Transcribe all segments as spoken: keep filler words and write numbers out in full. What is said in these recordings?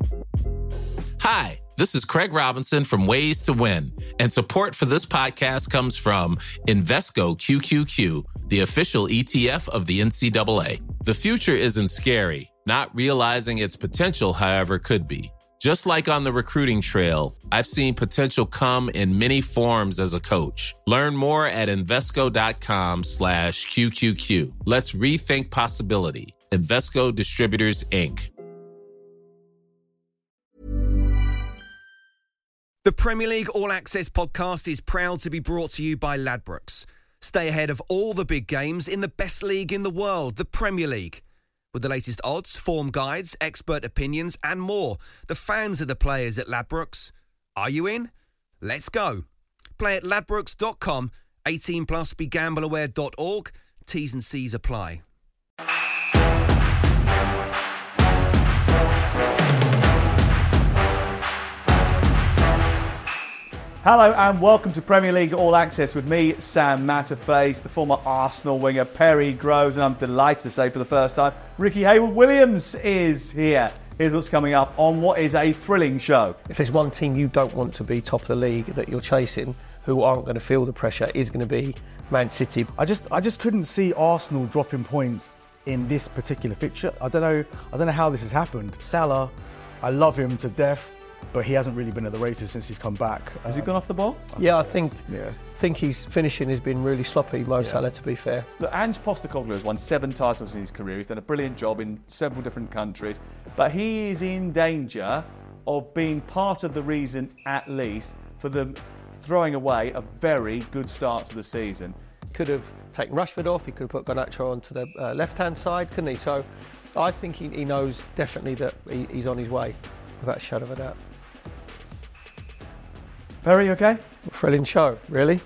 Hi, this is Craig Robinson from Ways to Win, and support for this podcast comes from Invesco Q Q Q, the official E T F of the N C double A. The future isn't scary. Not realizing its potential, however, could be. Just like on the recruiting trail, I've seen potential come in many forms as a coach. Learn more at Invesco.com slash QQQ. Let's rethink possibility. Invesco Distributors, Incorporated. The Premier League All Access podcast is proud to be brought to you by Ladbrokes. Stay ahead of all the big games in the best league in the world, the Premier League. With the latest odds, form guides, expert opinions and more, the fans are the players at Ladbrokes. Are you in? Let's go. Play at ladbrokes dot com, eighteen plus, be gamble aware dot org. T's and C's apply. Hello and welcome to Premier League All Access with me, Sam Matterface, the former Arsenal winger Perry Groves, and I'm delighted to say for the first time, Ricky Hayward-Williams is here. Here's what's coming up on what is a thrilling show. If there's one team you don't want to be top of the league that you're chasing, who aren't going to feel the pressure, is going to be Man City. I just, I just couldn't see Arsenal dropping points in this particular fixture. I don't know, I don't know how this has happened. Salah, I love him to death, but he hasn't really been at the races since he's come back. Has um, he gone off the ball? Yeah, I think yeah. think his finishing has been really sloppy, Mo Yeah. Salah, to be fair. Look, Ange Postecoglou has won seven titles in his career. He's done a brilliant job in several different countries, but he is in danger of being part of the reason, at least, for them throwing away a very good start to the season. Could have taken Rashford off, he could have put Garnacho onto the uh, left-hand side, couldn't he? So I think he, he knows definitely that he, he's on his way, without a shadow of a doubt. Perry, you okay? Thrilling show, really.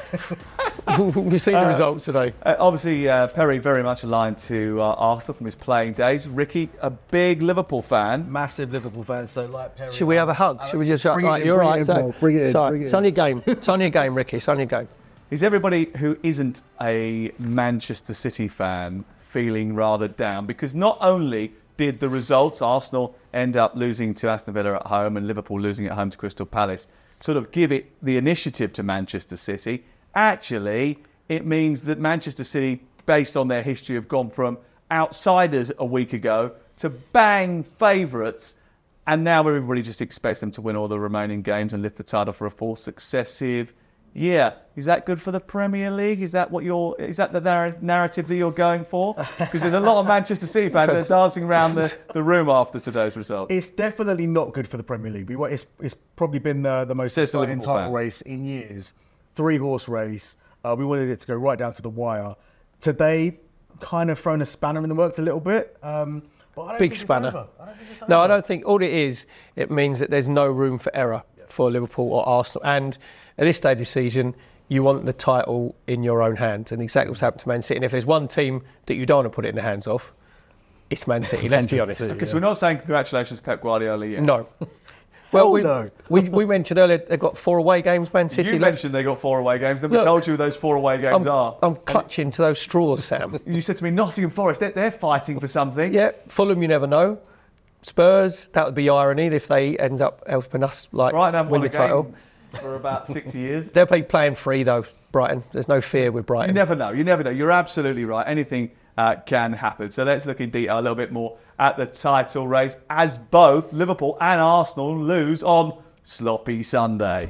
You've seen the Uh, results today. Uh, obviously, uh, Perry very much aligned to uh, Arthur from his playing days. Ricky, a big Liverpool fan. Massive Liverpool fan, so like Perry. Should we have a hug? Should we just Bring it right, in, you're bring right, it in, Zach. Paul. Bring it in, Sorry, bring it it's in. on your game. It's on your game, Ricky. It's on your game. Is everybody who isn't a Manchester City fan feeling rather down? Because not only did the results, Arsenal end up losing to Aston Villa at home and Liverpool losing at home to Crystal Palace, sort of give it the initiative to Manchester City. Actually, it means that Manchester City, based on their history, have gone from outsiders a week ago to bang favourites, and now everybody just expects them to win all the remaining games and lift the title for a fourth successive year. Is that good for the Premier League? Is that what you're? Is that the narr- narrative that you're going for? Because there's a lot of Manchester City fans that are dancing around the, the room after today's result. It's definitely not good for the Premier League. We- It's, it's probably been the, the most Says the exciting Liverpool title fan. race in years. Three horse race. Uh, we wanted it to go right down to the wire. Today, kind of thrown a spanner in the works a little bit. Um, but I don't Big think spanner. It's over. I don't think it's No, over. I don't think. All it is, it means that there's no room for error for Liverpool or Arsenal. And at this stage of the season, you want the title in your own hands. And exactly what's happened to Man City. And if there's one team that you don't want to put it in the hands of, it's Man City, let's be Manchester honest. City. Because we're not saying congratulations, Pep Guardiola, yet. No. Well, we, no. we, we mentioned earlier they've got four away games, Man City. You Look, mentioned they got four away games, then we Look, told you who those four away games I'm, are. I'm clutching to those straws, Sam. You said to me, Nottingham Forest, they're, they're fighting for something. Yeah, Fulham, you never know. Spurs, that would be irony if they end up helping us like Brighton haven't win won the a title. game for about six years. They'll be playing free though, Brighton. There's no fear with You Brighton. never know. You never know. You're absolutely right. Anything uh, can happen. So let's look in detail a little bit more at the title race as both Liverpool and Arsenal lose on Sloppy Sunday.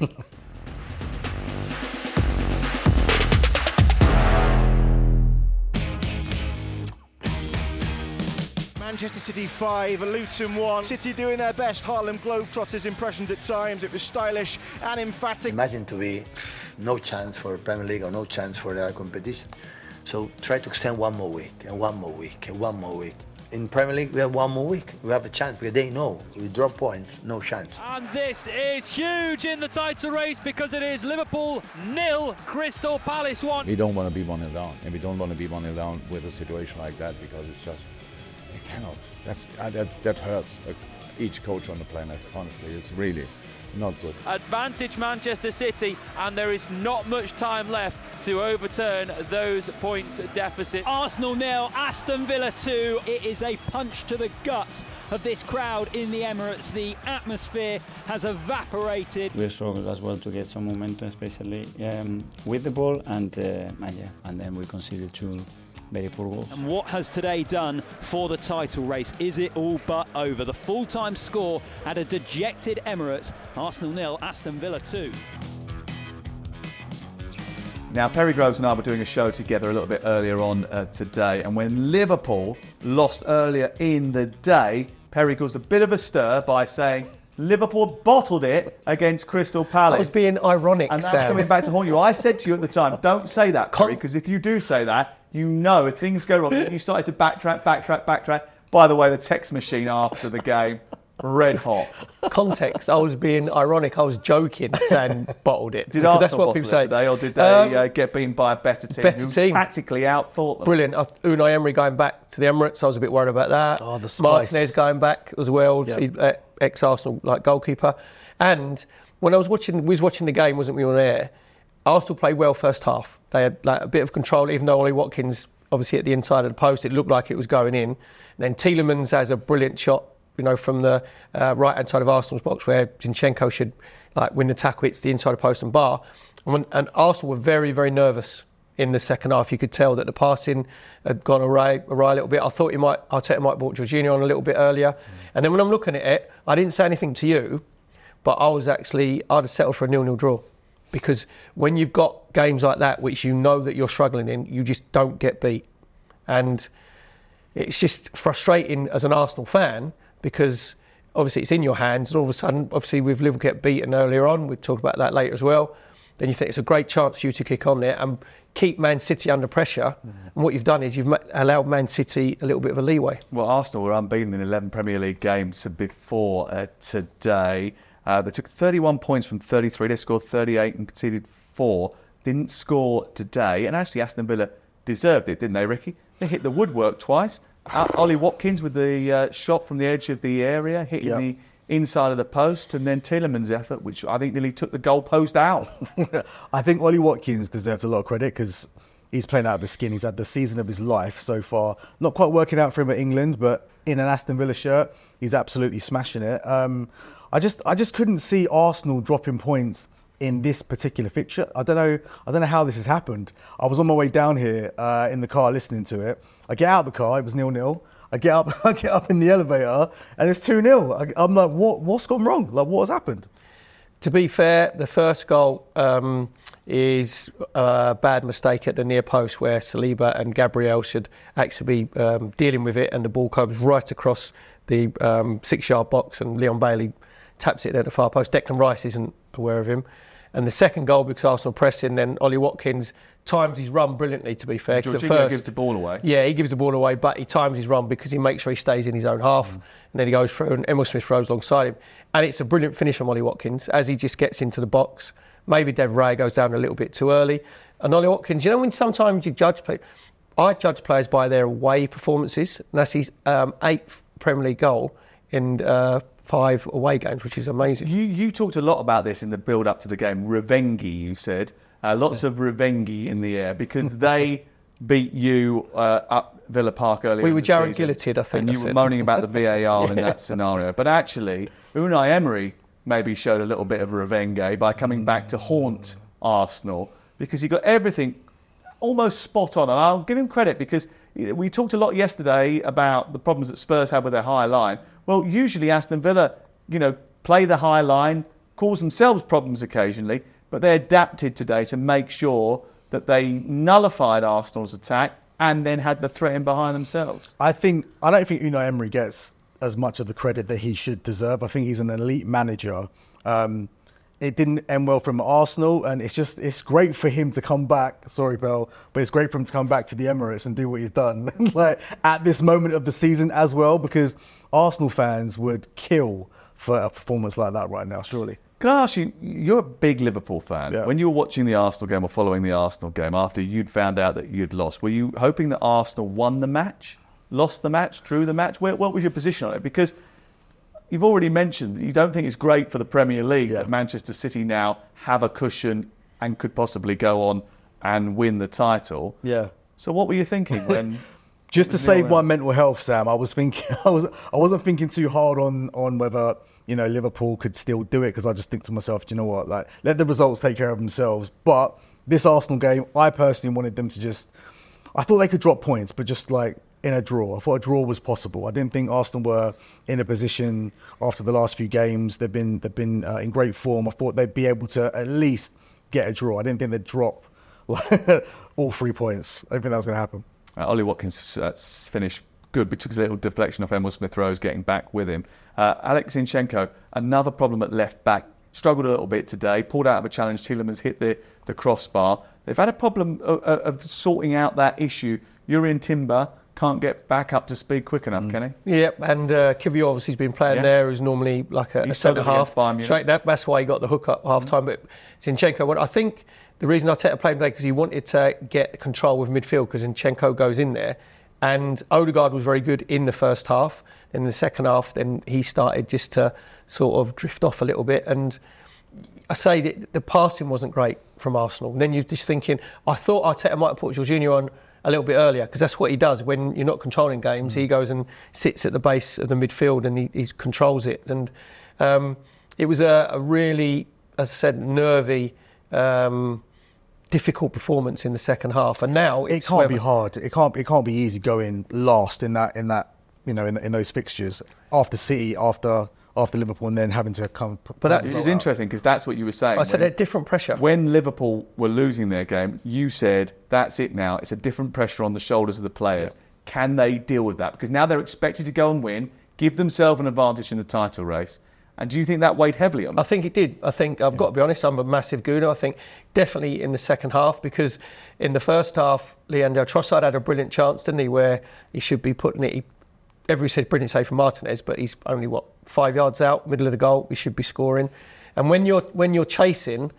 Manchester City five, Luton one. City doing their best Harlem Globetrotters impressions at times. It was stylish and emphatic. Imagine to be no chance for Premier League or no chance for the competition. So try to extend one more week and one more week and one more week. In Premier League, we have one more week. We have a chance because they know we drop points, no chance. And this is huge in the title race because it is Liverpool nil, Crystal Palace one. We don't want to be one nil down, and we don't want to be one nil down with a situation like that because it's just, it cannot. That's uh, that that hurts uh, each coach on the planet. Honestly, it's really, not good. Advantage Manchester City, and there is not much time left to overturn those points deficit. Arsenal nil, Aston Villa two. It is a punch to the guts of this crowd in the Emirates. The atmosphere has evaporated. We struggled as well to get some momentum, especially um, with the ball, and, uh, and yeah, and then we conceded two very poor goals. And what has today done for the title race? Is it all but over? The full-time score at a dejected Emirates: Arsenal nil, Aston Villa two. Now, Perry Groves and I were doing a show together a little bit earlier on uh, today, and when Liverpool lost earlier in the day, Perry caused a bit of a stir by saying Liverpool bottled it against Crystal Palace. I was being ironic, and that's Sam. coming back to haunt you. I said to you at the time, don't say that, Perry, because if you do say that, you know if things go wrong. You started to backtrack, backtrack, backtrack. By the way, the text machine after the game, red hot. Context, I was being ironic. I was joking, saying bottled it. Did because Arsenal that's what bottle people it say today, or did they um, uh, get beaten by a better team better who team. tactically outthought them? Brilliant. Uh, Unai Emery going back to the Emirates, I was a bit worried about that. Oh, the spice. Martinez going back as well, Yep. he, uh, ex-Arsenal like goalkeeper. And when I was watching, we was watching the game, wasn't we, on air? Arsenal played well first half. They had like a bit of control, even though Ollie Watkins obviously at the inside of the post, it looked like it was going in. And then Tielemans has a brilliant shot, you know, from the uh, right-hand side of Arsenal's box where Zinchenko should like win the tackle, hits the inside of post and bar. And, when, and Arsenal were very, very nervous in the second half. You could tell that the passing had gone awry, awry a little bit. I thought he might, Arteta might have brought Jorginho on a little bit earlier. Mm. And then when I'm looking at it, I didn't say anything to you, but I was actually, I'd have settled for a nil-nil draw. Because when you've got games like that, which you know that you're struggling in, you just don't get beat. And it's just frustrating as an Arsenal fan, because obviously it's in your hands, and all of a sudden, obviously with Liverpool get beaten earlier on, we'll talk about that later as well, then you think it's a great chance for you to kick on there and keep Man City under pressure. Mm. And what you've done is you've allowed Man City a little bit of a leeway. Well, Arsenal were unbeaten in eleven Premier League games before uh, today. Uh, they took thirty-one points from thirty-three. They scored thirty-eight and conceded four. Didn't score today. And actually, Aston Villa deserved it, didn't they, Ricky? They hit the woodwork twice. Uh, Ollie Watkins with the uh, shot from the edge of the area, hitting yep. the inside of the post, and then Tielemans' effort, which I think nearly took the goalpost out. I think Ollie Watkins deserves a lot of credit because he's playing out of his skin. He's had the season of his life so far. Not quite working out for him at England, but in an Aston Villa shirt, he's absolutely smashing it. Um, I just, I just couldn't see Arsenal dropping points in this particular fixture. I don't know, I don't know how this has happened. I was on my way down here uh, in the car listening to it. I get out of the car, it was nil-nil. I get up, I get up in the elevator, and it's two nil. I, I'm like, what, what's gone wrong? Like, what has happened? To be fair, the first goal um, is a bad mistake at the near post where Saliba and Gabriel should actually be um, dealing with it, and the ball comes right across the um, six-yard box, and Leon Bailey taps it at the far post. Declan Rice isn't aware of him. And the second goal, because Arsenal pressing, then Ollie Watkins times his run brilliantly, to be fair. Jorginho first, gives the ball away. Yeah, he gives the ball away, but he times his run because he makes sure he stays in his own half. Mm. And then he goes through, and Emile Smith throws alongside him. And it's a brilliant finish from Ollie Watkins as he just gets into the box. Maybe Dev Ray goes down a little bit too early. And Ollie Watkins, you know when sometimes you judge players, I judge players by their away performances, and that's his um, eighth Premier League goal in uh, five away games, which is amazing. You you talked a lot about this in the build-up to the game. Revengi, you said. Uh, lots of Revengi in the air because they beat you uh, up Villa Park earlier We in were the Jared season. Gilleted, I think. And I you said. were moaning about the V A R yeah. in that scenario. But actually, Unai Emery maybe showed a little bit of Revengi by coming back to haunt Arsenal because he got everything almost spot on. And I'll give him credit because we talked a lot yesterday about the problems that Spurs had with their high line. Well, usually Aston Villa, you know, play the high line, cause themselves problems occasionally, but they adapted today to make sure that they nullified Arsenal's attack and then had the threat in behind themselves. I think I don't think Unai Emery gets as much of the credit that he should deserve. I think he's an elite manager. Um, it didn't end well from Arsenal, and it's just it's great for him to come back. Sorry, Bell, but it's great for him to come back to the Emirates and do what he's done like at this moment of the season as well, because Arsenal fans would kill for a performance like that right now, surely. Can I ask you, you're a big Liverpool fan. Yeah. When you were watching the Arsenal game or following the Arsenal game after you'd found out that you'd lost, were you hoping that Arsenal won the match, lost the match, drew the match? Where, what was your position on it? Because you've already mentioned that you don't think it's great for the Premier League yeah. that Manchester City now have a cushion and could possibly go on and win the title. Yeah. So what were you thinking when? Just to save my mental health, Sam, I was thinking I was I wasn't thinking too hard on on whether you know Liverpool could still do it, because I just think to myself, you know what, like let the results take care of themselves. But this Arsenal game, I personally wanted them to just. I thought they could drop points, but just like in a draw. I thought a draw was possible. I didn't think Arsenal were in a position after the last few games. They've been they've been uh, in great form. I thought they'd be able to at least get a draw. I didn't think they'd drop all three points. I didn't think that was going to happen. Uh, Ollie Watkins uh, finished good, but took a little deflection off Emil Smith-Rowe's getting back with him. Uh, Alex Zinchenko, another problem at left back. Struggled a little bit today. Pulled out of a challenge. Tielemans hit the, the crossbar. They've had a problem of, of sorting out that issue. Jurrien Timber can't get back up to speed quick enough, mm. can he? Yep, and uh, Kivior obviously has been playing yeah. there, who's normally like a, a centre half. Straight that, that's why he got the hook up half time. But Zinchenko, well, I think the reason Arteta played him today because he wanted to get control with midfield, because Zinchenko goes in there, and Odegaard was very good in the first half. In the second half, then he started just to sort of drift off a little bit, and I say that the passing wasn't great from Arsenal. And then you're just thinking, I thought Arteta might have put Jorginho on a little bit earlier, because that's what he does when you're not controlling games. Mm. He goes and sits at the base of the midfield and he, he controls it. And um, it was a, a really, as I said, nervy, um, difficult performance in the second half. And now it it's can't whether... be hard. It can't. It can't be easy going last in that. In that. You know, in, in those fixtures after City, after. after Liverpool, and then having to come... But that, this is interesting, because that's what you were saying. I said a different pressure. When Liverpool were losing their game, you said, that's it now. It's a different pressure on the shoulders of the players. Yeah. Can they deal with that? Because now they're expected to go and win, give themselves an advantage in the title race. And do you think that weighed heavily on them? I think it did. I think, I've yeah. got to be honest, I'm a massive Gooner. I think definitely in the second half, because in the first half, Leandro Trossard had a brilliant chance, didn't he, where he should be putting it... He, Everybody said brilliant save from Martinez, but he's only, what, five yards out, middle of the goal. He should be scoring. And when you're when you're chasing,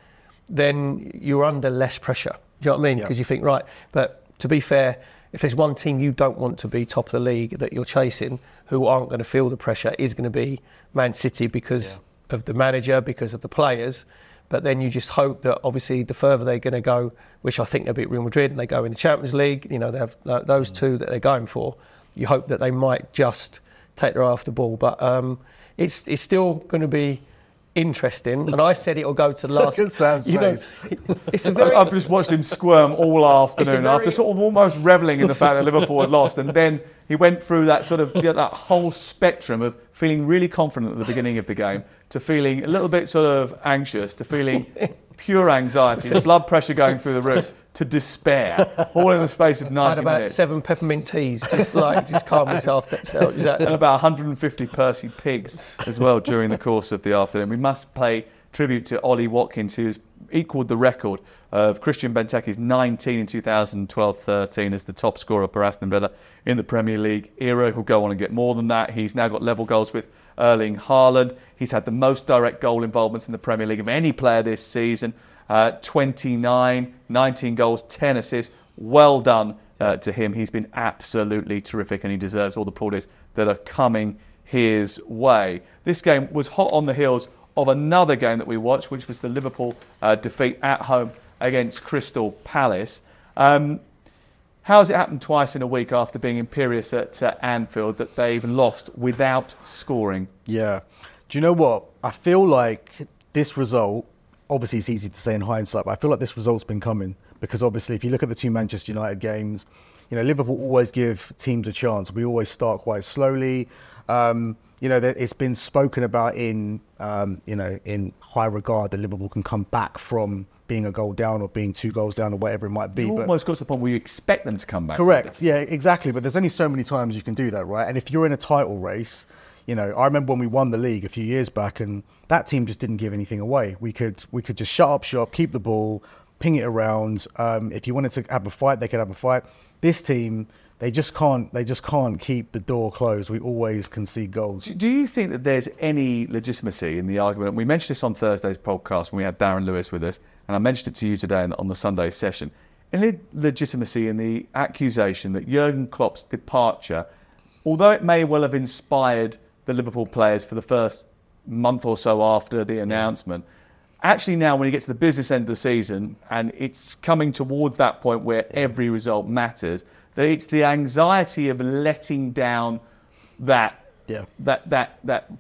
then you're under less pressure. Do you know what I mean? Because yeah. you think, right, but to be fair, if there's one team you don't want to be top of the league that you're chasing, who aren't going to feel the pressure, is going to be Man City, because yeah. of the manager, because of the players. But then you just hope that, obviously, the further they're going to go, which I think they'll beat Real Madrid, and they go in the Champions League, you know, they have uh, those mm. two that they're going for. You hope that they might just take their eye off the ball. But um, it's it's still going to be interesting. And I said it'll go to the last... Look at Sam's you face. Know, it's a very... I've just watched him squirm all afternoon very... after sort of almost revelling in the fact that Liverpool had lost. And then he went through that sort of, you know, that whole spectrum of feeling really confident at the beginning of the game to feeling a little bit sort of anxious to feeling pure anxiety, the blood pressure going through the roof, to despair, all in the space of ninety I had about minutes. seven peppermint teas, just like, just calm myself. So, and about one hundred fifty Percy pigs as well during the course of the afternoon. We must pay tribute to Ollie Watkins, who's equalled the record of Christian Benteke's nineteen in two thousand twelve thirteen as the top scorer for Aston Villa in the Premier League era. He'll go on and get more than that. He's now got level goals with Erling Haaland. He's had the most direct goal involvements in the Premier League of any player this season. Uh, twenty-nine, nineteen goals, ten assists. Well done uh, to him. He's been absolutely terrific, and he deserves all the plaudits that are coming his way. This game was hot on the heels of another game that we watched, which was the Liverpool uh, defeat at home against Crystal Palace. Um, how has it happened twice in a week after being imperious at uh, Anfield that they've lost without scoring? Yeah. Do you know what? I feel like this result... Obviously, it's easy to say in hindsight, but I feel like this result's been coming, because obviously, if you look at the two Manchester United games, you know, Liverpool always give teams a chance. We always start quite slowly. Um, you know, it's been spoken about in, um, you know, in high regard that Liverpool can come back from being a goal down or being two goals down or whatever it might be. You but almost got to the point where you expect them to come back. Correct. Yeah, exactly. But there's only so many times you can do that, right? And if you're in a title race... You know, I remember when we won the league a few years back, and that team just didn't give anything away. We could we could just shut up shop, keep the ball, ping it around. Um, if you wanted to have a fight, they could have a fight. This team, they just can't. They just can't keep the door closed. We always concede goals. Do you think that there's any legitimacy in the argument? We mentioned this on Thursday's podcast when we had Darren Lewis with us, and I mentioned it to you today on the Sunday session. Any legitimacy in the accusation that Jurgen Klopp's departure, although it may well have inspired the Liverpool players for the first month or so after the announcement. Actually now, when you get to the business end of the season, and it's coming towards that point where every result matters, that it's the anxiety of letting down that yeah. that that that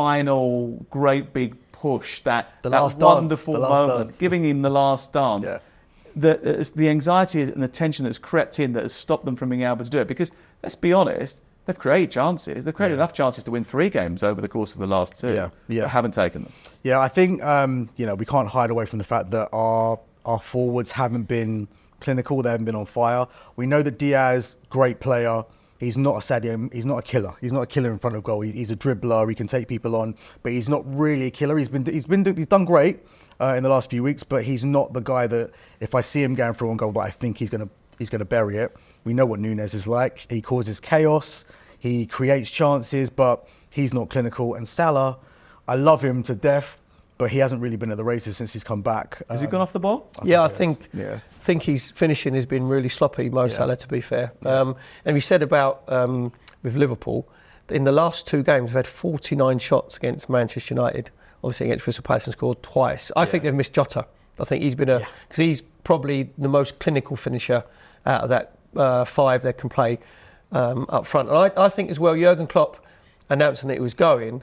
final great big push, that, the that last wonderful dance, the last moment, dance. giving him the last dance. Yeah. The, the anxiety and the tension that's crept in that has stopped them from being able to do it. Because, let's be honest, they've created chances. They've created yeah. enough chances to win three games over the course of the last two. Yeah, yeah. But haven't taken them. Yeah, I think, um, you know, we can't hide away from the fact that our our forwards haven't been clinical. They haven't been on fire. We know that Diaz, great player. He's not a Sadio. He's not a killer. He's not a killer in front of goal. He, he's a dribbler. He can take people on, but he's not really a killer. He's been he's been he's done great uh, in the last few weeks, but he's not the guy that if I see him going through on goal, that I think he's gonna he's gonna bury it. We know what Nunes is like. He causes chaos. He creates chances, but he's not clinical. And Salah, I love him to death, but he hasn't really been at the races since he's come back. Has um, he gone off the ball? I yeah, think I think yeah. think his finishing has been really sloppy, Mo Yeah. Salah, to be fair. Yeah. Um, and we said about um, with Liverpool, in the last two games, they've had forty-nine shots against Manchester United. Obviously against Crystal Palace and scored twice. I yeah. think they've missed Jota. I think he's been a because yeah. he's probably the most clinical finisher out of that uh, five that can play um, up front. And I, I think as well, Jurgen Klopp announcing that he was going.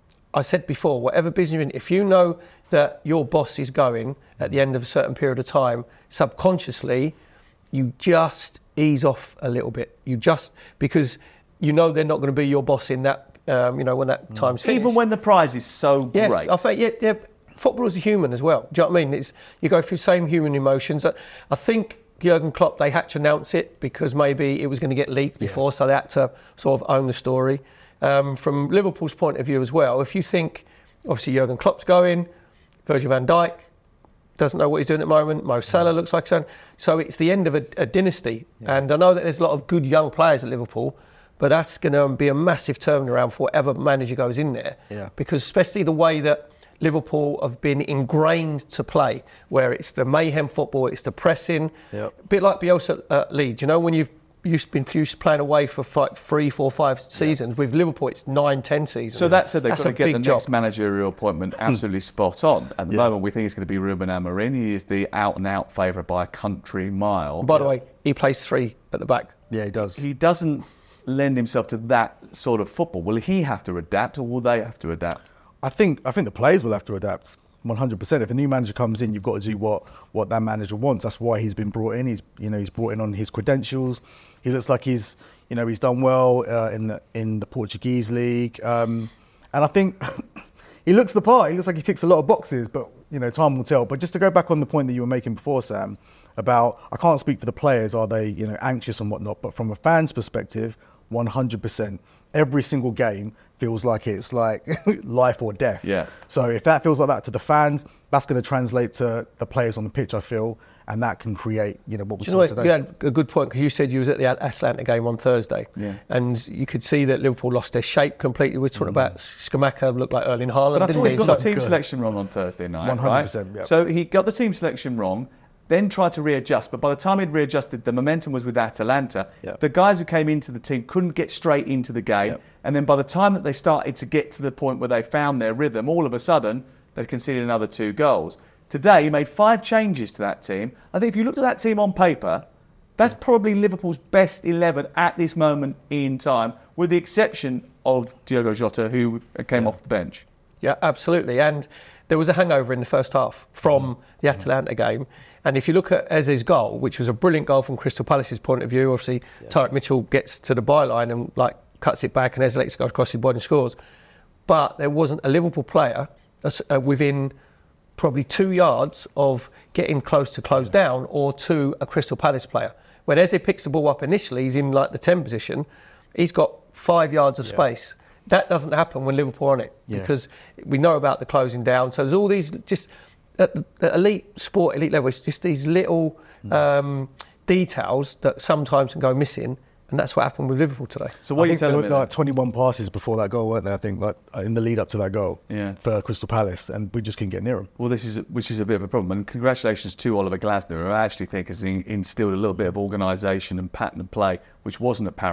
I said before, whatever business you're in, if you know that your boss is going at the end of a certain period of time, subconsciously, you just ease off a little bit. You just because you know they're not going to be your boss in that. Um, you know when that time's finished. Even when the prize is so yes, great. I think yeah, yeah. Footballers are human as well. Do you know what I mean? It's, you go through same human emotions. I, I think Jurgen Klopp, they had to announce it because maybe it was going to get leaked before, yeah. so they had to sort of own the story. Um, from Liverpool's point of view as well, if you think, obviously Jurgen Klopp's going, Virgil van Dijk doesn't know what he's doing at the moment, Mo Salah looks like so. So it's the end of a, a dynasty. Yeah. And I know that there's a lot of good young players at Liverpool, but that's going to be a massive turnaround for whatever manager goes in there. Yeah. Because especially the way that Liverpool have been ingrained to play, where it's the mayhem football, it's the pressing, yep. a bit like Bielsa at Leeds. You know, when you've used been used to playing away for five, three, four, five seasons. Yep. With Liverpool, it's nine, ten seasons. So that said, they've That's got to get the job. next managerial appointment absolutely spot on. At the yeah. moment, we think it's going to be Ruben Amorim. He is the out-and-out favourite by a country mile. By yeah. the way, he plays three at the back. Yeah, he does. He doesn't lend himself to that sort of football. Will he have to adapt, or will they have to adapt? I think I think the players will have to adapt. one hundred percent. If a new manager comes in, you've got to do what, what that manager wants. That's why he's been brought in. He's you know he's brought in on his credentials. He looks like he's you know he's done well uh, in the in the Portuguese league, um, and I think he looks the part. He looks like he ticks a lot of boxes. But you know time will tell. But just to go back on the point that you were making before, Sam, about I can't speak for the players. Are they you know anxious and whatnot? But from a fan's perspective, one hundred percent. Every single game feels like it's like life or death. Yeah. So if that feels like that to the fans, that's going to translate to the players on the pitch, I feel, and that can create, you know, what we Do saw you know today. You had a good point because you said you was at the Atlanta game on Thursday, yeah. and you could see that Liverpool lost their shape completely. We're talking mm. about Skamaka looked like Erling Haaland. But I thought he got so the team good. selection wrong on Thursday night. one hundred percent. Right? Yep. So he got the team selection wrong. Then tried to readjust, but by the time he'd readjusted, the momentum was with Atalanta. Yep. The guys who came into the team couldn't get straight into the game, Yep. and then by the time that they started to get to the point where they found their rhythm, all of a sudden, they'd conceded another two goals. Today, he made five changes to that team. I think if you looked at that team on paper, that's probably Liverpool's best eleven at this moment in time, with the exception of Diogo Jota, who came Yeah. off the bench. Yeah, absolutely. And there was a hangover in the first half from the Atalanta game. And if you look at Eze's goal, which was a brilliant goal from Crystal Palace's point of view, obviously yeah. Tyreek Mitchell gets to the byline and like cuts it back, and Eze lets it go across his body and scores. But there wasn't a Liverpool player uh, within probably two yards of getting close to close yeah. down, or to a Crystal Palace player. When Eze picks the ball up initially, he's in like the ten position. He's got five yards of yeah. space. That doesn't happen when Liverpool are on it yeah. because we know about the closing down. So there's all these just at the elite sport, elite level, it's just these little mm. um, details that sometimes can go missing, and that's what happened with Liverpool today. So what I are you telling me? There were like twenty-one passes before that goal, weren't there? I think like in the lead up to that goal yeah. for Crystal Palace, and we just couldn't get near them. Well, this is which is a bit of a problem. And congratulations to Oliver Glasner, who I actually think has in, instilled a little bit of organisation and pattern of play, which wasn't apparent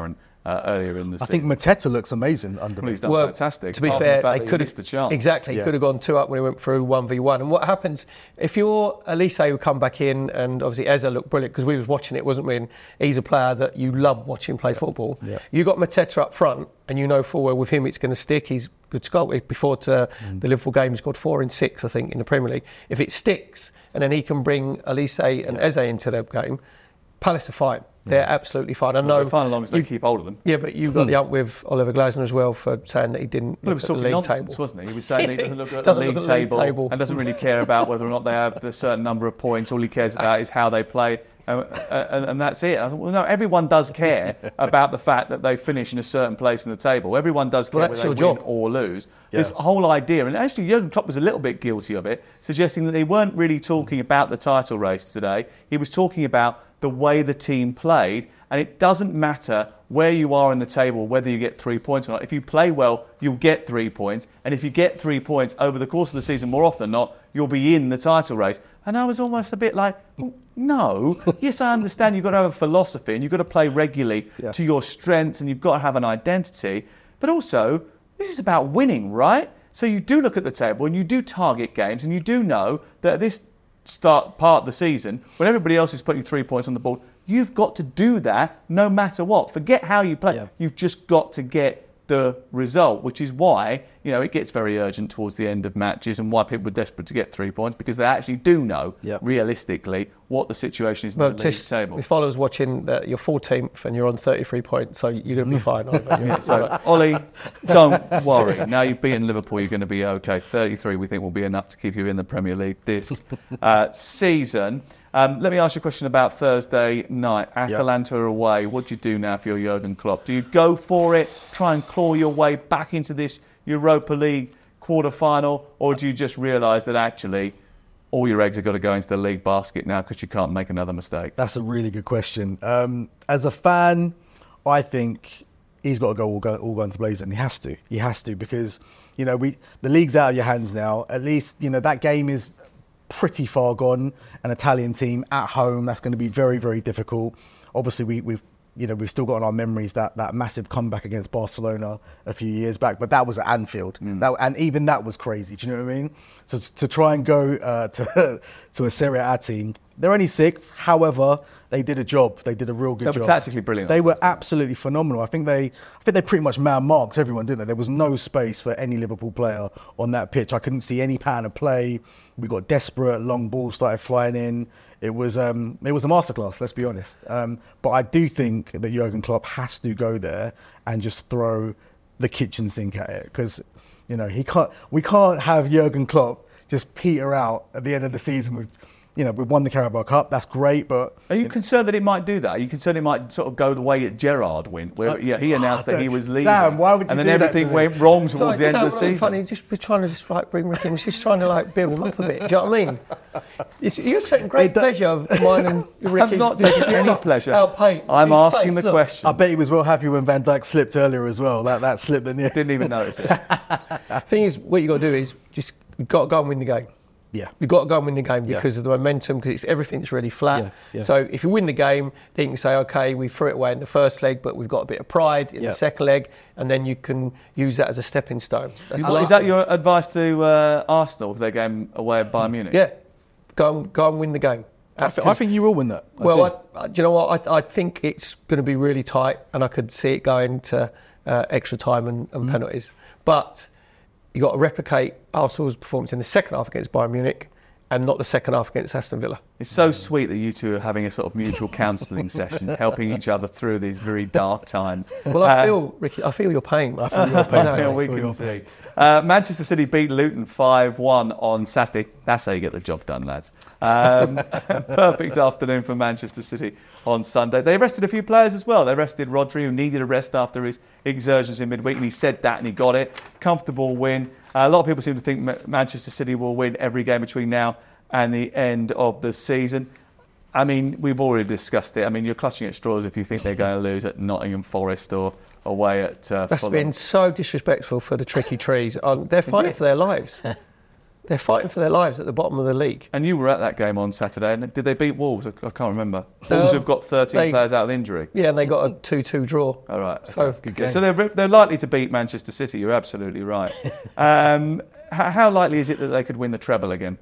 uh, earlier in the I season. think Mateta looks amazing under well, him. he's done well, fantastic. To be apart fair, from the fact they that he could missed a chance. Exactly, Yeah. could have gone two up when he went through one v one. And what happens if you're Elise who come back in, and obviously Eza looked brilliant because we was watching it, wasn't we? And he's a player that you love watching play football. Yeah. You got Mateta up front, and you know full well with him it's going to stick. He's good scorer. Before to Mm. the Liverpool game, he scored four in six, I think, in the Premier League. If it sticks, and then he can bring Elise and Eze into the game, Palace are fine. They're absolutely fine. I know. Well, they're fine as long as they you- keep hold of them. Yeah, but you got the ump with Oliver Glasner as well for saying that he didn't Well, he look was at the talking league nonsense, table. wasn't he? He was saying he doesn't look at Doesn't the look league, at the league table, table. and doesn't really care about whether or not they have a certain number of points. All he cares about is how they play, and, and, and that's it. I thought, well, no, everyone does care about the fact that they finish in a certain place in the table. Everyone does care Well, whether that's they your win job. or lose. Yeah. This whole idea, and actually Jurgen Klopp was a little bit guilty of it, suggesting that they weren't really talking about the title race today. He was talking about the way the team played, and it doesn't matter where you are in the table, whether you get three points or not. If you play well, you'll get three points. And if you get three points over the course of the season, more often than not, you'll be in the title race. And I was almost a bit like, well, no. Yes, I understand you've got to have a philosophy and you've got to play regularly Yeah. to your strengths and you've got to have an identity. But also, this is about winning, right? So you do look at the table and you do target games and you do know that at this start part of the season, when everybody else is putting three points on the board, you've got to do that no matter what. Forget how you play. Yeah. You've just got to get the result, which is why, you know, it gets very urgent towards the end of matches and why people are desperate to get three points, because they actually do know, Yeah. realistically, what the situation is in Well, the league just table. if followers watching that you're fourteenth and you're on thirty-three points, so you're going to be fine. aren't you? Yeah, so, Ollie, don't worry. Now you've beaten Liverpool, you're going to be okay. thirty-three, we think, will be enough to keep you in the Premier League this uh, season. Um, let me ask you a question about Thursday night. Atalanta away. What do you do now for your Jurgen Klopp? Do you go for it, try and claw your way back into this Europa League quarter-final, or do you just realise that actually all your eggs have got to go into the league basket now because you can't make another mistake? That's a really good question. Um, as a fan, I think he's got to go all, go all guns blazing. He has to. He has to because, you know, we the league's out of your hands now. At least, you know, that game is pretty far gone. An Italian team at home, that's going to be very, very difficult. Obviously, we, we've you know we've still got in our memories that, that massive comeback against Barcelona a few years back, but that was at Anfield, Mm. that, and even that was crazy. Do you know what I mean? So to, to try and go uh, to to a Serie A team, they're only sixth. However, they did a job. They did a real good They job. were tactically brilliant. They were absolutely phenomenal. I think they, I think they pretty much man-marked everyone, didn't they? There was no space for any Liverpool player on that pitch. I couldn't see any pattern of play. We got desperate. Long balls started flying in. It was, um, it was a masterclass. Let's be honest. Um, but I do think that Jurgen Klopp has to go there and just throw the kitchen sink at it, because, you know, he can't. We can't have Jurgen Klopp just peter out at the end of the season with. You know, we've won the Carabao Cup. That's great, but Are you concerned that it might do that? Are you concerned it might sort of go the way that Gerrard went, where Uh, yeah, he announced oh, that he was leaving, Sam, why would you and then do that everything to me? went wrong towards Like, the end of the so season? Funny, just we're trying to just like bring Ricky. We're just trying to like build him up a bit. Do you know what I mean? It's, you're taking great It do- pleasure of mine and Ricky's. I'm not taking any pleasure. Outpaint. I'm His asking face, the look. question. I bet he was well happy when Van Dijk slipped earlier as well. That that slip, then yeah. Didn't even notice it. Thing is, what you got to do is just you've got to go and win the game. Yeah. You've got to go and win the game Yeah. because of the momentum, because it's everything's really flat. Yeah, yeah. So if you win the game, then you can say, okay, we threw it away in the first leg, but we've got a bit of pride in Yeah. the second leg, and then you can use that as a stepping stone. That's Is, the last is that thing. your advice to uh, Arsenal for their game away at Bayern Munich? Yeah. Go and, go and win the game. I, th- I think you will win that. I Well, do. I, I, do you know what? I, I think it's going to be really tight, and I could see it going to uh, extra time and, and Mm. penalties. But you got to replicate Arsenal's performance in the second half against Bayern Munich, and not the second half against Aston Villa. It's so sweet that you two are having a sort of mutual counselling session, helping each other through these very dark times. Well, I Uh, feel, Ricky, I feel your pain. I feel your pain. Exactly. Yeah, I we feel can your see. pain. Uh, Manchester City beat Luton five one on Saturday. That's how you get the job done, lads. Um, perfect afternoon for Manchester City on Sunday. They rested a few players as well. They rested Rodri, who needed a rest after his exertions in midweek, and he said that and he got it. Comfortable win. Uh, a lot of people seem to think Ma- Manchester City will win every game between now and the end of the season. I mean, we've already discussed it. I mean, you're clutching at straws if you think they're going to lose at Nottingham Forest or away at uh, That's Fulham. been so disrespectful for the tricky trees. Um, they're fighting it? for their lives. they're fighting for their lives at the bottom of the league. And you were at that game on Saturday, and did they beat Wolves? I I can't remember. Wolves Um, have got thirteen they- players out of injury. Yeah, and they got a two-two draw. All right. So, Okay, so they're they're likely to beat Manchester City. You're absolutely right. um, how, how likely is it that they could win the treble again?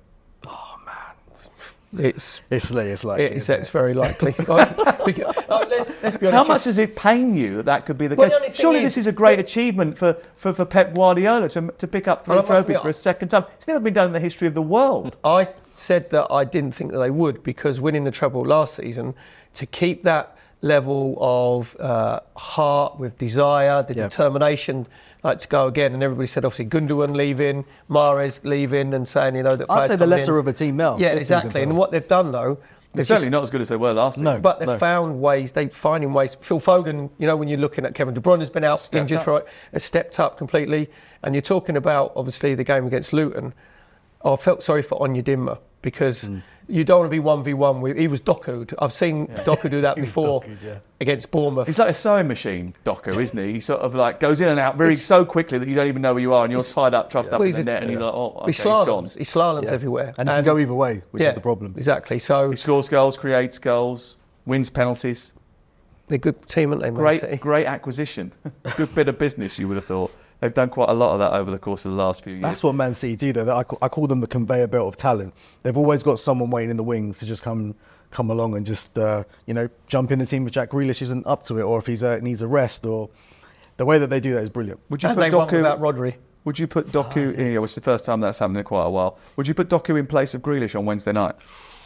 It's It's it's like it's, it's very likely. Because- oh, let's, let's be honest. How much does it pain you that that could be the Well, the case? only thing Surely is- this is a great achievement for, for, for Pep Guardiola to, to pick up three Well, I must trophies admit, for a second time. It's never been done in the history of the world. I said that I didn't think that they would, because winning the treble last season, to keep that level of uh, heart with desire, the Yeah. determination, like to go again. And everybody said, obviously, Gundogan leaving, Mahrez leaving, and saying, you know, that I'd players say the coming lesser in. of a team now. Yeah, this season, exactly. And Bill. what they've done though, They're they've certainly just- not as good as they were last season. No. But they've No. found ways, they're finding ways. Phil Foden, you know, when you're looking at Kevin De Bruyne has been out Stepped injured up. for has stepped up completely. And you're talking about, obviously, the game against Luton. Oh, I felt sorry for Onyedinma, because you don't want to be one v one with. He was Doku'd. I've seen Doku do that He was before Doku'd, yeah. against Bournemouth. He's like a sewing machine, Doku, isn't he? He sort of like goes in and out very so quickly that you don't even know where you are, and you're tied up, trussed up Well, in the he's a- net, and he's like, oh, okay, he he's gone. slaloms. He slaloms Yeah. everywhere. And it can go either way, which yeah, is the problem. Exactly. So He scores goals, creates goals, wins penalties. they're a good team, aren't they, Man Great, City? great acquisition. Good bit of business, you would have thought. They've done quite a lot of that over the course of the last few years. That's what Man City do, though. I call, I call them the conveyor belt of talent. They've always got someone waiting in the wings to just come come along and just, uh, you know, jump in the team if Jack Grealish isn't up to it, or if he uh, needs a rest. Or the way that they do that is brilliant. Would you And put they won Doku? without Rodri. Would you put Doku? Yeah, it's the first time that's happened in quite a while. Would you put Doku in place of Grealish on Wednesday night?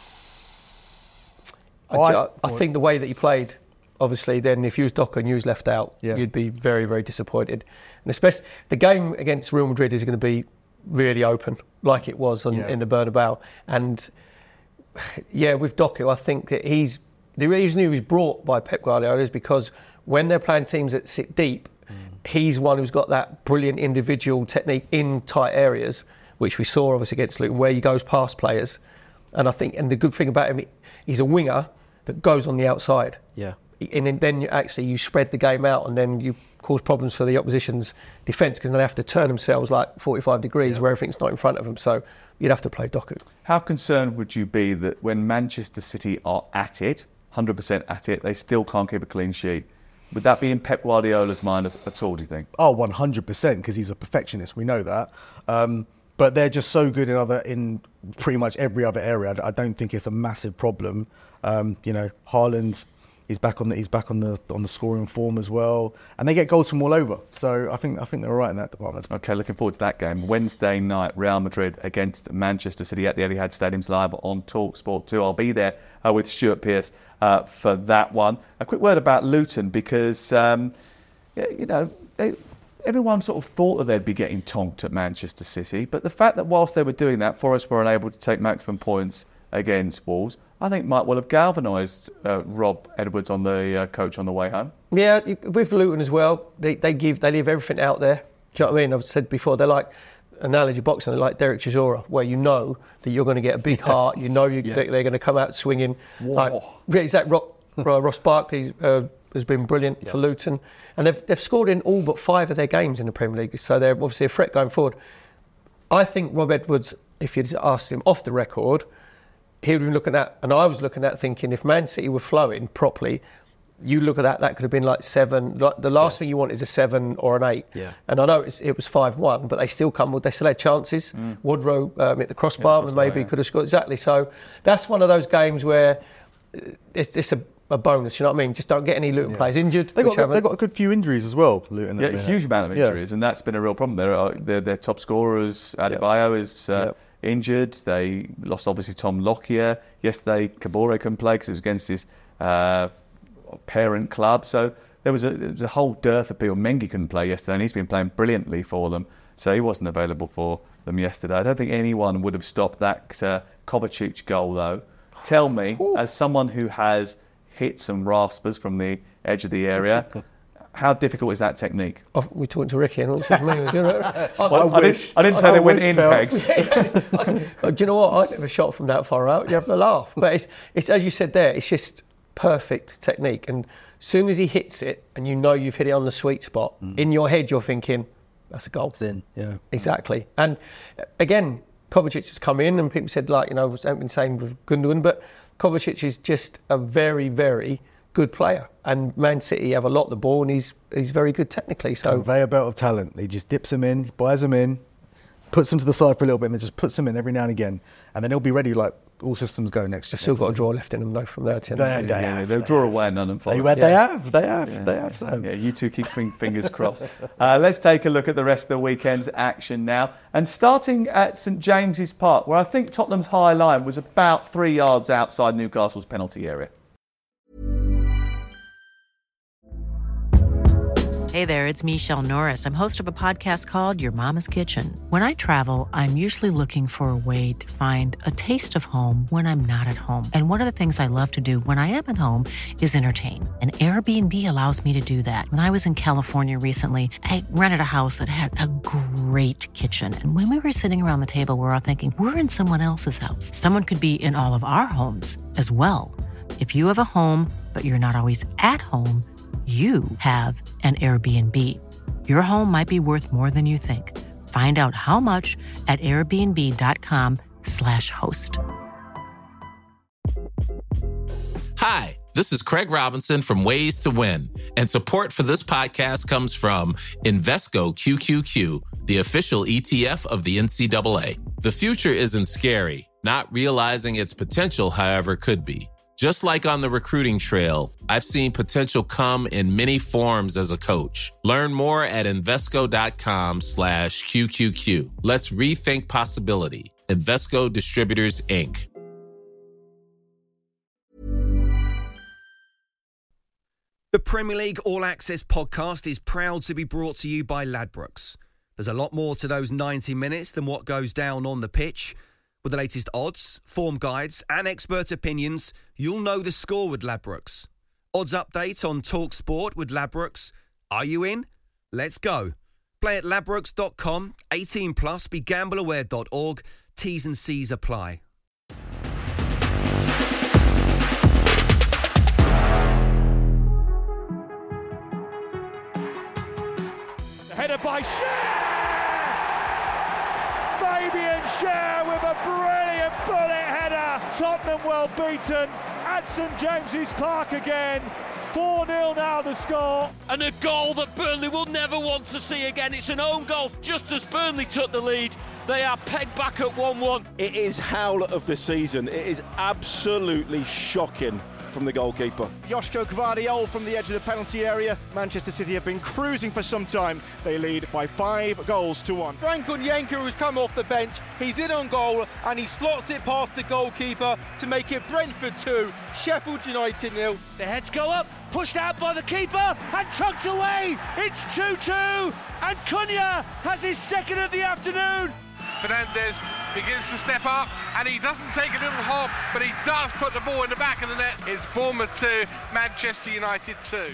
I, I- I think the way that he played, obviously, then if you was Doku and you was left out, Yeah. you'd be very, very disappointed. And especially the game against Real Madrid is going to be really open, like it was on, Yeah. in the Bernabeu. And yeah, with Doku, I think that he's the reason he was brought by Pep Guardiola is because when they're playing teams that sit deep, he's one who's got that brilliant individual technique in tight areas, which we saw obviously against Luton, where he goes past players. And I think, and the good thing about him, he's a winger that goes on the outside. Yeah. And then you actually you spread the game out, and then you cause problems for the opposition's defence, because they have to turn themselves like forty-five degrees Yeah. where everything's not in front of them. So you'd have to play Doku. How concerned would you be that when Manchester City are at it, one hundred percent at it, they still can't keep a clean sheet? Would that be in Pep Guardiola's mind at at all, do you think? Oh, one hundred percent, because he's a perfectionist. We know that. Um, but they're just so good in other in pretty much every other area. I don't think it's a massive problem. Um, you know, Haaland, he's back on the he's back on the on the scoring form as well, and they get goals from all over. So I think I think they're all right in that department. Okay, looking forward to that game. Wednesday night, Real Madrid against Manchester City at the Etihad Stadium's live on TalkSport two. I'll be there uh, with Stuart Pearce uh, for that one. A quick word about Luton, because um, yeah, you know they, everyone sort of thought that they'd be getting tonked at Manchester City, but the fact that whilst they were doing that, Forest were unable to take maximum points against Wolves, I think might well have galvanised uh, Rob Edwards on the uh, coach on the way home. Yeah, with Luton as well, they, they give they leave everything out there. Do you know what I mean? I've said before, they're like analogy boxing, they're like Derek Chisora, where you know that you're going to get a big heart, you know you, Yeah. that they're going to come out swinging. Whoa. Like, yeah, exactly. Rock, uh, Ross Barkley uh, has been brilliant for Luton, and they've they've scored in all but five of their games in the Premier League, so they're obviously a threat going forward. I think Rob Edwards, if you'd asked him off the record, he would be looking at, and I was looking at thinking, if Man City were flowing properly, you look at that, that could have been like seven. Like the last thing you want is a seven or an eight. Yeah. And I know it's, it was five one, but they still come with, they still had chances. Woodrow um, at the crossbar, and maybe could have scored. Exactly. So that's one of those games where uh, it's, it's a, a bonus, you know what I mean? Just don't get any Luton players injured. They which got they haven't. got a good few injuries as well, Luton. Yeah, at the a minute. huge amount of Yeah. injuries, and that's been a real problem. Their their, their top scorers, Adebayo, is uh, Yep. injured. They lost obviously Tom Lockyer yesterday. Kabore couldn't play because it was against his uh, parent club. So there was a there was a whole dearth of people. Mengi couldn't play yesterday, and he's been playing brilliantly for them. So he wasn't available for them yesterday. I don't think anyone would have stopped that uh, Kovacic goal, though. Tell me, as someone who has hit some raspers from the edge of the area, how difficult is that technique? Oh, we're talking to Ricky, and all this is me. You know? I, Well, I, wish. didn't, I didn't say I they went wish, in, pal. Pegs. Oh, do you know what? I never shot from that far out. You have to laugh. But it's, it's as you said there, it's just perfect technique. And as soon as he hits it, and you know you've hit it on the sweet spot, in your head you're thinking, that's a goal. It's in. Yeah. Exactly. And uh, again, Kovacic has come in, and people said, like, you know, I've been saying with Gundogan, but Kovacic is just a very, very good player. And Man City have a lot of the ball, and he's he's very good technically. So conveyor belt of talent. He just dips them in, buys them in, puts them to the side for a little bit, and then just puts them in every now and again. And then he'll be ready, like, all systems go next. They've still got a draw left in them, though, from there. They, they, they yeah, have, they'll they draw have. away none and They, follow. they yeah. have, they have, yeah. they have. So. Yeah, you two keep fingers crossed. Uh, let's take a look at the rest of the weekend's action now. And starting at St James's Park, where I think Tottenham's high line was about three yards outside Newcastle's penalty area. Hey there, it's Michelle Norris. I'm host of a podcast called Your Mama's Kitchen. When I travel, I'm usually looking for a way to find a taste of home when I'm not at home. And one of the things I love to do when I am at home is entertain. And Airbnb allows me to do that. When I was in California recently, I rented a house that had a great kitchen. And when we were sitting around the table, we were all thinking, we're in someone else's house. Someone could be in all of our homes as well. If you have a home, but you're not always at home, you have an Airbnb. Your home might be worth more than you think. Find out how much at airbnb.com slash host. Hi, this is Craig Robinson from Ways to Win, and support for this podcast comes from Invesco Q Q Q, the official E T F of the N C double A. The future isn't scary. Not realizing its potential, however, could be. Just like on the recruiting trail, I've seen potential come in many forms as a coach. Learn more at Invesco.com slash QQQ. Let's rethink possibility. Invesco Distributors, Incorporated. The Premier League All Access podcast is proud to be brought to you by Ladbrokes. There's a lot more to those ninety minutes than what goes down on the pitch. With the latest odds, form guides and expert opinions, you'll know the score with Ladbrokes. Odds update on Talk Sport with Ladbrokes. Are you in? Let's go. Play at ladbrokes dot com, eighteen plus, be gamble aware dot org. T's and C's apply. The header by Cher! Fabian Cher with a brilliant bullet header. Tottenham well beaten at St James's Park again. four nil now the score. And a goal that Burnley will never want to see again. It's an own goal just as Burnley took the lead. They are pegged back at one one. It is howler of the season. It is absolutely shocking from the goalkeeper. Joško Gvardiol from the edge of the penalty area. Manchester City have been cruising for some time. They lead by five goals to one. Frank Onyeka has come off the bench. He's in on goal and he slots it past the goalkeeper to make it Brentford two, Sheffield United nil. The heads go up, pushed out by the keeper and chucked away. It's two two and Cunha has his second of the afternoon. Fernandes begins to step up and he doesn't take a little hop, but he does put the ball in the back of the net. It's Bournemouth two, Manchester United two.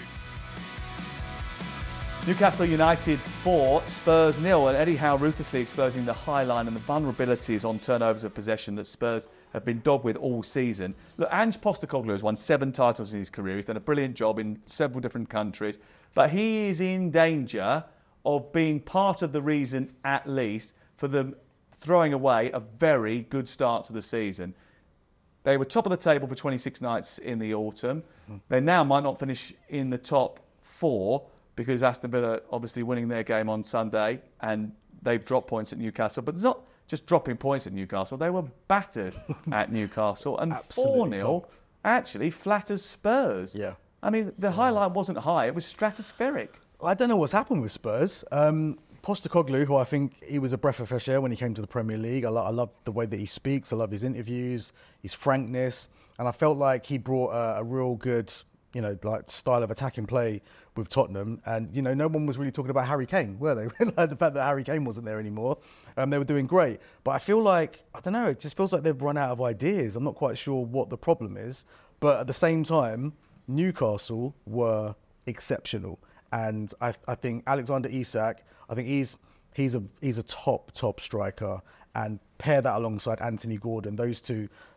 Newcastle United four, Spurs nil, and Eddie Howe ruthlessly exposing the high line and the vulnerabilities on turnovers of possession that Spurs have been dogged with all season. Look, Ange Postecoglou has won seven titles in his career. He's done a brilliant job in several different countries, but he is in danger of being part of the reason, at least, for them throwing away a very good start to the season. They were top of the table for twenty-six nights in the autumn. They now might not finish in the top four because Aston Villa obviously winning their game on Sunday and they've dropped points at Newcastle. But it's not just dropping points at Newcastle. They were battered at Newcastle and four nil actually flatters Spurs. Yeah. I mean, the highlight wasn't high. It was stratospheric. I don't know what's happened with Spurs. Um, Postecoglou, who I think he was a breath of fresh air when he came to the Premier League. I, lo- I love the way that he speaks. I love his interviews, his frankness, and I felt like he brought a, a real good, you know, like style of attacking play with Tottenham. And you know, no one was really talking about Harry Kane, were they? Like the fact that Harry Kane wasn't there anymore. Um, they were doing great, but I feel like I don't know. It just feels like they've run out of ideas. I'm not quite sure what the problem is, but at the same time, Newcastle were exceptional. And I, I think Alexander Isak, I think he's he's a he's a top top striker, and pair that alongside Anthony Gordon. Those two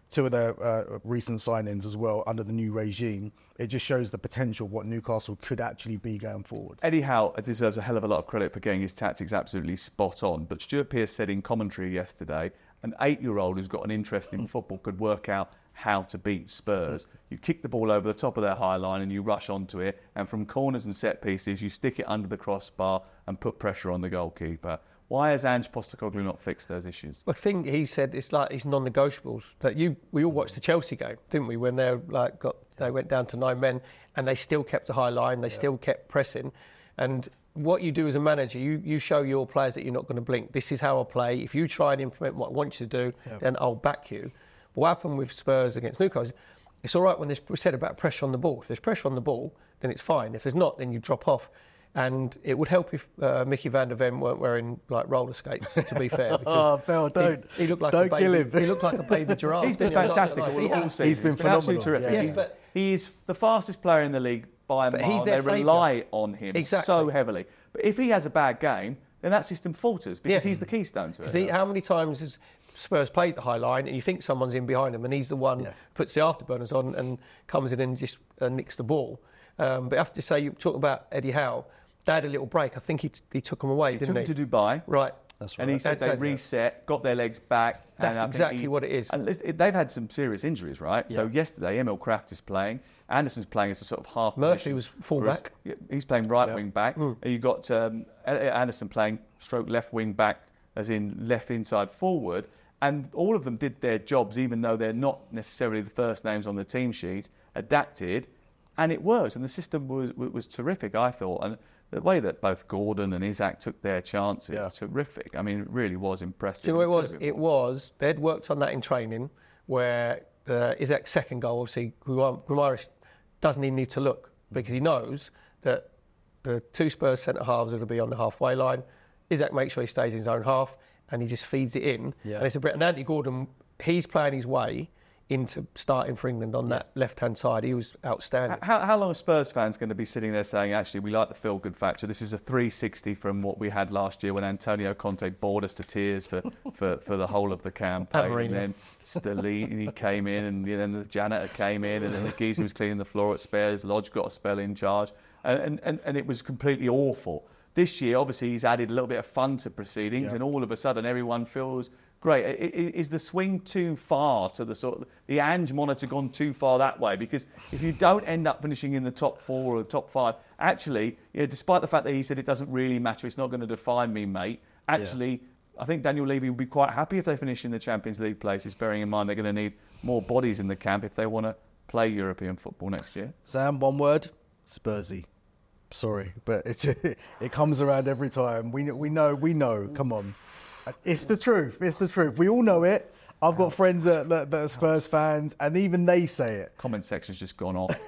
two of their uh, recent signings as well under the new regime. It just shows the potential of what Newcastle could actually be going forward. Eddie Howe deserves a hell of a lot of credit for getting his tactics absolutely spot on. But Stuart Pearce said in commentary yesterday, an eight-year-old who's got an interest in football could work out how to beat Spurs. You kick the ball over the top of their high line and you rush onto it, and from corners and set pieces you stick it under the crossbar and put pressure on the goalkeeper. Why has Ange Postecoglou not fixed those issues? I think he said it's like his non-negotiables. That you, we all watched the Chelsea game, didn't we? When they like got, they went down to nine men, and they still kept a high line. They yeah. still kept pressing. And what you do as a manager, you, you show your players that you're not going to blink. This is how I play. If you try and implement what I want you to do, yeah. then I'll back you. But what happened with Spurs against Newcastle? It's all right when there's we said about pressure on the ball. If there's pressure on the ball, then it's fine. If there's not, then you drop off. And it would help if uh, Mickey van der Ven weren't wearing like roller skates. To be fair, oh, Phil, don't he, he looked like don't a baby, kill him. He looked like a baby giraffe. He's been fantastic all, all season. He's been, He's been absolutely phenomenal. terrific. Yes, but, he is the fastest player in the league by a but mile. He's their they rely saviour. on him exactly. so heavily. But if he has a bad game, then that system falters because yeah. he's the keystone to it. See, how many times has Spurs played the high line and you think someone's in behind him and he's the one yeah. puts the afterburners on and comes in and just uh, nicks the ball. Um, but I have to say, you talk about Eddie Howe. They had a little break. I think he t- he took them away, he didn't took he? Them to Dubai. Right. That's right. And he said That's they reset, got their legs back. That's and I exactly think he, what it is. And they've had some serious injuries, right? Yeah. So yesterday, Emil Kraft is playing. Anderson's playing as a sort of half Murphy position. was full back. He's playing right yeah. wing back. Mm. You've got um, Anderson playing stroke left wing back, as in left inside forward. And all of them did their jobs, even though they're not necessarily the first names on the team sheet, adapted, and it works. And the system was was terrific, I thought. And the way that both Gordon and Isaac took their chances, yeah. terrific. I mean, it really was impressive. Do you know what it was? It was, they'd worked on that in training, where the Isaac's second goal, obviously, Guimaraes doesn't even need to look, because he knows that the two Spurs centre-halves are going to be on the halfway line. Isaac makes sure he stays in his own half, and he just feeds it in. Yeah. And it's a bit, and Andy Gordon, he's playing his way into starting for England on yeah. that left-hand side. He was outstanding. How, how long are Spurs fans going to be sitting there saying, actually, we like the feel-good factor? This is a three sixty from what we had last year when Antonio Conte bored us to tears for, for, for the whole of the campaign. And then Stellini came in, and then the janitor came in, and then the geezer was cleaning the floor at Spurs. Lodge got a spell in charge, and, and, and it was completely awful. This year, obviously, he's added a little bit of fun to proceedings, yeah. and all of a sudden, everyone feels great. Is the swing too far to the sort of the Ange monitor gone too far that way? Because if you don't end up finishing in the top four or the top five, actually, you know, despite the fact that he said it doesn't really matter, it's not going to define me, mate. Actually, yeah. I think Daniel Levy would be quite happy if they finish in the Champions League places, bearing in mind they're going to need more bodies in the camp if they want to play European football next year. Sam, one word: Spursy. Sorry, but it it comes around every time. We we know we know. Come on, it's the truth. It's the truth. We all know it. I've got friends that, that, that are Spurs fans, and even they say it. Comment section's just gone off.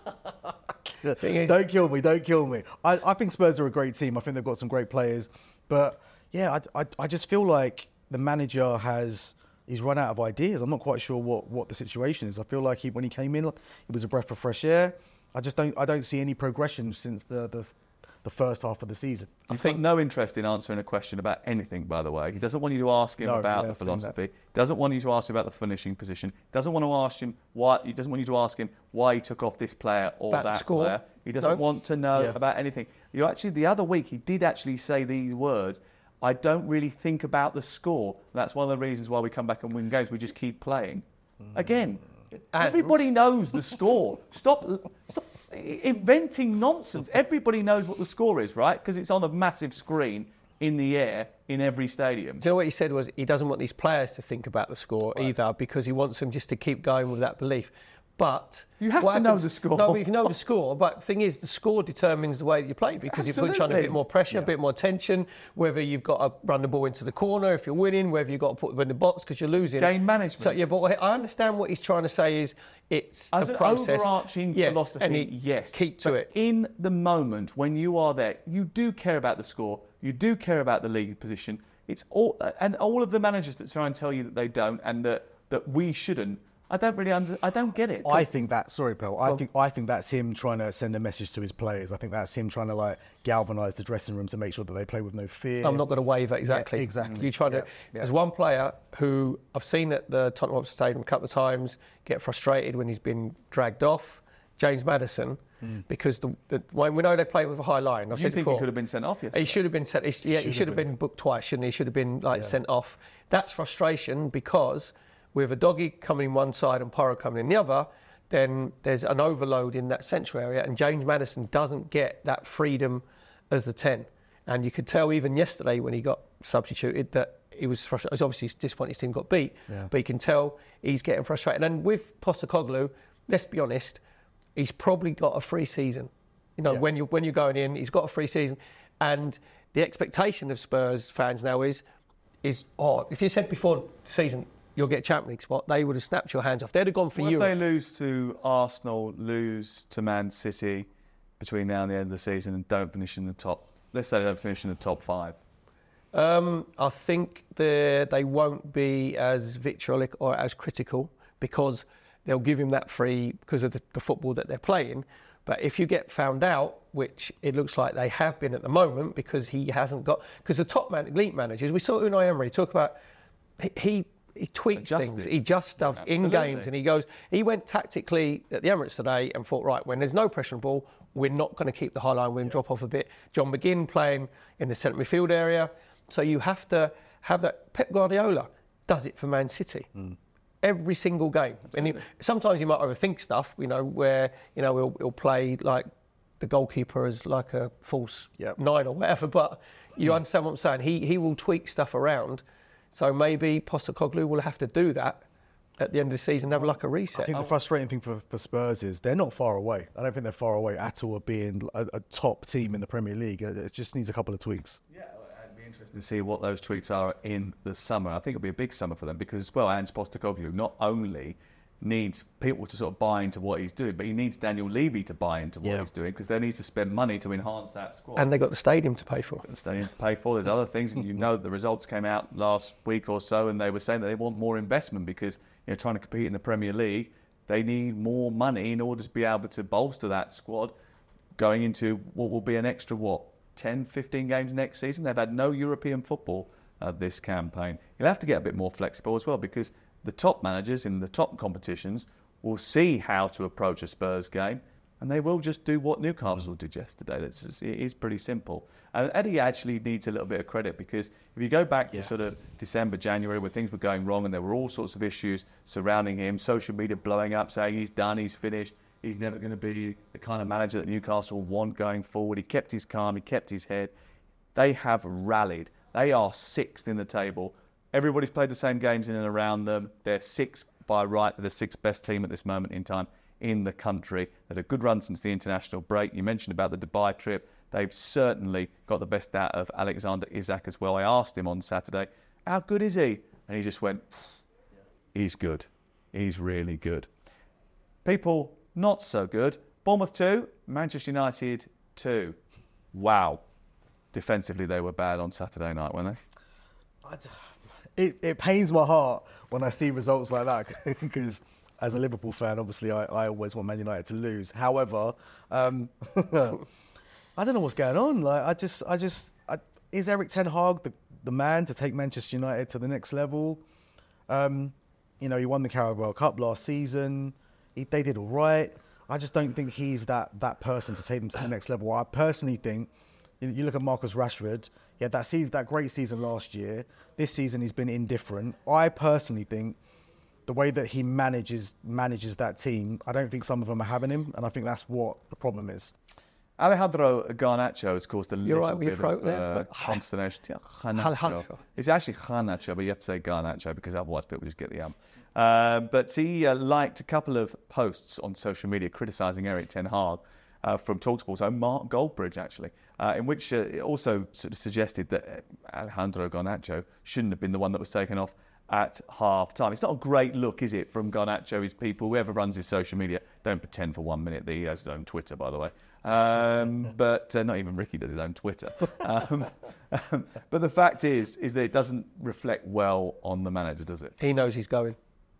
Don't kill me. Don't kill me. I, I think Spurs are a great team. I think they've got some great players, but yeah, I, I I just feel like the manager has. He's run out of ideas. I'm not quite sure what, what the situation is. I feel like he, when he came in, it was a breath of fresh air. I just don't. I don't see any progression since the the, the first half of the season. I think no interest in answering a question about anything. By the way, he doesn't want you to ask him no, about yeah, the I've philosophy. Doesn't want you to ask him about the finishing position. Doesn't want to ask him why. He doesn't want you to ask him why he took off this player or about that score. player. He doesn't no. want to know yeah. about anything. You actually, the other week, he did actually say these words. I don't really think about the score. That's one of the reasons why we come back and win games. We just keep playing. Mm. Again, and everybody knows the score. Stop, stop inventing nonsense. Everybody knows what the score is, right? Because it's on a massive screen in the air in every stadium. Do you know what he said was he doesn't want these players to think about the score right. either, because he wants them just to keep going with that belief. But you have to happens, know the score. No, but if you know the score. But the thing is, the score determines the way that you play, because Absolutely. You're putting on a bit more pressure, yeah. a bit more tension. Whether you've got to run the ball into the corner if you're winning, whether you've got to put them in the box because you're losing. Game management. So yeah, but I understand what he's trying to say is it's as the an process. overarching yes, philosophy. And he, yes, keep to but it. In the moment when you are there, you do care about the score. You do care about the league position. It's all, and all of the managers that try and tell you that they don't and that that we shouldn't. I don't really under, I don't get it. I think that, sorry, Pel, I think I think that's him trying to send a message to his players. I think that's him trying to like galvanise the dressing room to make sure that they play with no fear. I'm not going to waver, exactly. Yeah, exactly. You try to. Yeah, yeah. There's one player who I've seen at the Tottenham Hotspur Stadium a couple of times get frustrated when he's been dragged off. James Maddison, mm. because the, the when we know they play with a high line. I've Do you said think before, he could have been sent off yesterday? He should have been sent. He, yeah, he should have been. been booked twice, shouldn't he? He should have been like Yeah. sent off. That's frustration because with a doggy coming in one side and Porro coming in the other, then there's an overload in that central area, and James Maddison doesn't get that freedom as the ten. And you could tell even yesterday when he got substituted that he was frustrated. Obviously, he's disappointed his team got beat, Yeah. but you can tell he's getting frustrated. And with Postecoglou, let's be honest, he's probably got a free season. You know, Yeah. when you when you're going in, he's got a free season, and the expectation of Spurs fans now is is oh, if you said before the season you'll get a Champions League spot, they would have snapped your hands off. They'd have gone for What if Europe. they lose to Arsenal, lose to Man City between now and the end of the season, and don't finish in the top? Let's say they don't finish in the top five. Um, I think they they won't be as vitriolic or as critical because they'll give him that free because of the, the football that they're playing. But if you get found out, which it looks like they have been at the moment, because he hasn't got, because the top man, elite managers, we saw Unai Emery talk about, he he, he tweaks Adjusted. things, he just stuff Yeah, in absolutely. games, and he goes, he went tactically at the Emirates today and thought, right, when there's no pressure on the ball, we're not going to keep the high line, we're going to drop off a bit. John McGinn playing in the centre midfield area, so you have to have that. Pep Guardiola does it for Man City. Mm. Every single game. And he, sometimes you might overthink stuff, you know, where, you know, he'll, he'll play like the goalkeeper as like a false Yep. nine or whatever, but you understand what I'm saying. He he will tweak stuff around. So maybe Postecoglou will have to do that at the end of the season, have like a reset. I think the frustrating thing for, for Spurs is they're not far away. I don't think they're far away at all of being a, a top team in the Premier League. It just needs a couple of tweaks. Yeah, it'd be interesting to see what those tweaks are in the summer. I think it'll be a big summer for them because, as well, Ange Postecoglou not only needs people to sort of buy into what he's doing, but he needs Daniel Levy to buy into what Yeah. he's doing because they need to spend money to enhance that squad. And they got the stadium to pay for. The stadium to pay for. There's other things, and you know the results came out last week or so, and they were saying that they want more investment because, you know, trying to compete in the Premier League, they need more money in order to be able to bolster that squad going into what will be an extra, what, ten, fifteen games next season. They've had no European football uh, this campaign. You'll have to get a bit more flexible as well because the top managers in the top competitions will see how to approach a Spurs game, and they will just do what Newcastle did yesterday. That's, it is pretty simple. And Eddie actually needs a little bit of credit because if you go back to Yeah. sort of December, January, where things were going wrong and there were all sorts of issues surrounding him, social media blowing up, saying he's done, he's finished, he's never going to be the kind of manager that Newcastle want going forward. He kept his calm, he kept his head. They have rallied. They are sixth in the table. Everybody's played the same games in and around them. They're sixth by right. They're the sixth best team at this moment in time in the country. They've had a good run since the international break. You mentioned about the Dubai trip. They've certainly got the best out of Alexander Isak as well. I asked him on Saturday, how good is he? And he just went, he's good. He's really good. People not so good. Bournemouth two, Manchester United two. Wow. Defensively, they were bad on Saturday night, weren't they? I d- It, it pains my heart when I see results like that because as a Liverpool fan, obviously, I, I always want Man United to lose. However, um, I don't know what's going on. Like, I just, I just, I, is Eric Ten Hag the, the man to take Manchester United to the next level? Um, you know, he won the Carabao Cup last season. He, they did all right. I just don't think he's that that person to take them to the next level. I personally think. You look at Marcus Rashford, he had that season, that great season last year. This season he's been indifferent. I personally think the way that he manages manages that team, I don't think some of them are having him, and I think that's what the problem is. Alejandro Garnacho has caused a You're little right with your bit throat of there, uh, but- consternation. Yeah, Garnacho. Garnacho. It's actually Garnacho, but you have to say Garnacho because otherwise people just get the um. Uh, but he uh, liked a couple of posts on social media criticising Eric Ten Hag. Uh, from TalkSport's own Mark Goldbridge, actually, uh, in which uh, it also sort of suggested that Alejandro Garnacho shouldn't have been the one that was taken off at half-time. It's not a great look, is it, from Garnacho, his people, whoever runs his social media. Don't pretend for one minute that he has his own Twitter, by the way. Um, but uh, not even Ricky does his own Twitter. Um, um, but the fact is, is that it doesn't reflect well on the manager, does it? He knows he's going.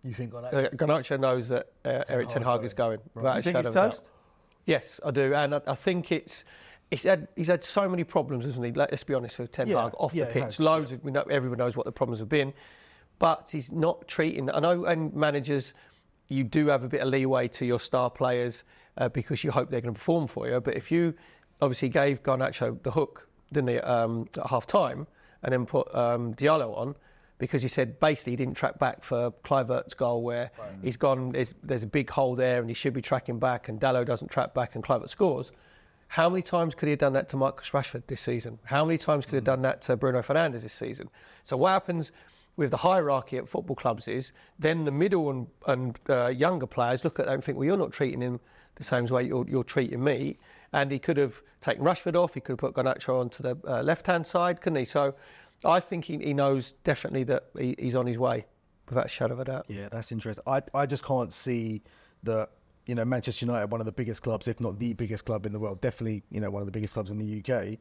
You think Garnacho? Uh, Garnacho knows that uh, Erik Ten Hag is going. Right. You think it's toast? Yes, I do, and I, I think it's. He's had, he's had so many problems, hasn't he? Let's be honest, with Ten Hag Yeah, off yeah, the he pitch. has, Loads yeah. of, we know, everyone knows what the problems have been. But he's not treating... I know, and managers, you do have a bit of leeway to your star players uh, because you hope they're going to perform for you. But if you obviously gave Garnacho the hook, didn't he, um, at half-time, and then put um, Diallo on, because he said basically he didn't track back for Kluivert's goal where right. he's gone, there's, there's a big hole there and he should be tracking back and Dalot doesn't track back and Kluivert scores. How many times could he have done that to Marcus Rashford this season? How many times could he have done that to Bruno Fernandes this season? So what happens with the hierarchy at football clubs is then the middle and, and uh, younger players look at that and think, well, you're not treating him the same way you're, you're treating me. And he could have taken Rashford off, he could have put Garnacho onto the uh, left-hand side, couldn't he? So I think he, he knows definitely that he, he's on his way, without a shadow of a doubt. Yeah, that's interesting. I I just can't see that, you know, Manchester United, one of the biggest clubs, if not the biggest club in the world, definitely, you know, one of the biggest clubs in the U K.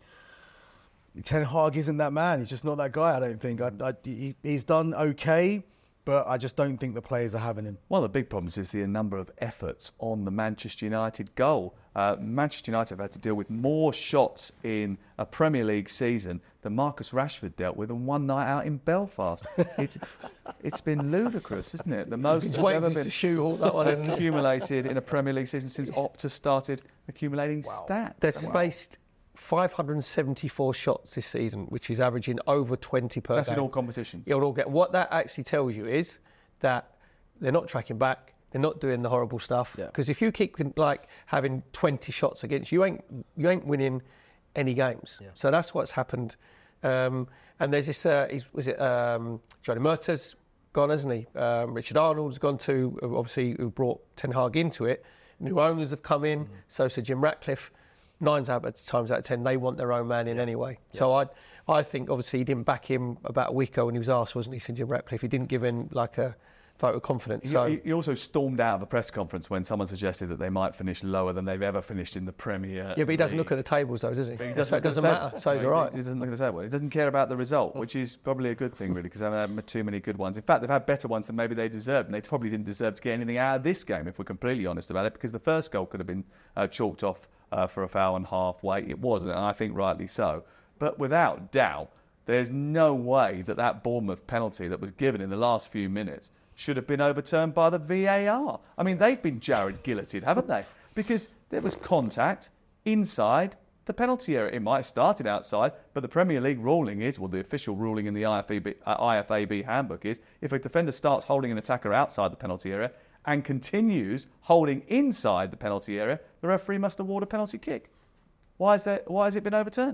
Ten Hag isn't that man. He's just not that guy, I don't think. I, I, he, he's done okay, but I just don't think the players are having him. One of the big problems is the number of efforts on the Manchester United goal. Uh, Manchester United have had to deal with more shots in a Premier League season than Marcus Rashford dealt with on one night out in Belfast. It's, it's been ludicrous, isn't it? The most He's has waiting ever to been shoehorn that one in. accumulated in a Premier League season since Opta started accumulating Wow. stats. They've Wow. faced five hundred seventy-four shots this season, which is averaging over twenty per That's game. in all competitions. It'll all get, what that actually tells you is that they're not tracking back, they're not doing the horrible stuff. Because Yeah. if you keep like having twenty shots against you, ain't you ain't winning any games. Yeah. So that's what's happened. Um, and there's this, uh, is, was it um, Johnny Murtaugh's gone, hasn't he? Um, Richard Arnold's gone to, obviously, who brought Ten Hag into it. New owners have come in, mm. so so Jim Ratcliffe. Nine out of times out of ten, they want their own man in yeah. anyway. Yeah. So I, I think obviously he didn't back him about a week ago when he was asked, wasn't he, Sir Jim Ratcliffe? He didn't give him like a vote of confidence. He, so he also stormed out of a press conference when someone suggested that they might finish lower than they've ever finished in the Premier. Yeah, but he doesn't League. look at the tables though, does he? But he doesn't, so it doesn't matter. So he's no, all right. He doesn't look at the table. He doesn't care about the result, which is probably a good thing, really, because they've had too many good ones. In fact, they've had better ones than maybe they deserved, and they probably didn't deserve to get anything out of this game, if we're completely honest about it, because the first goal could have been uh, chalked off uh, for a foul and halfway. It wasn't, and I think rightly so. But without doubt, there's no way that that Bournemouth penalty that was given in the last few minutes should have been overturned by the V A R. I mean, they've been Jared Gilleted, haven't they? Because there was contact inside the penalty area. It might have started outside, but the Premier League ruling is, well, the official ruling in the I F A B, uh, I F A B handbook is, if a defender starts holding an attacker outside the penalty area and continues holding inside the penalty area, the referee must award a penalty kick. Why is that? Why has it been overturned?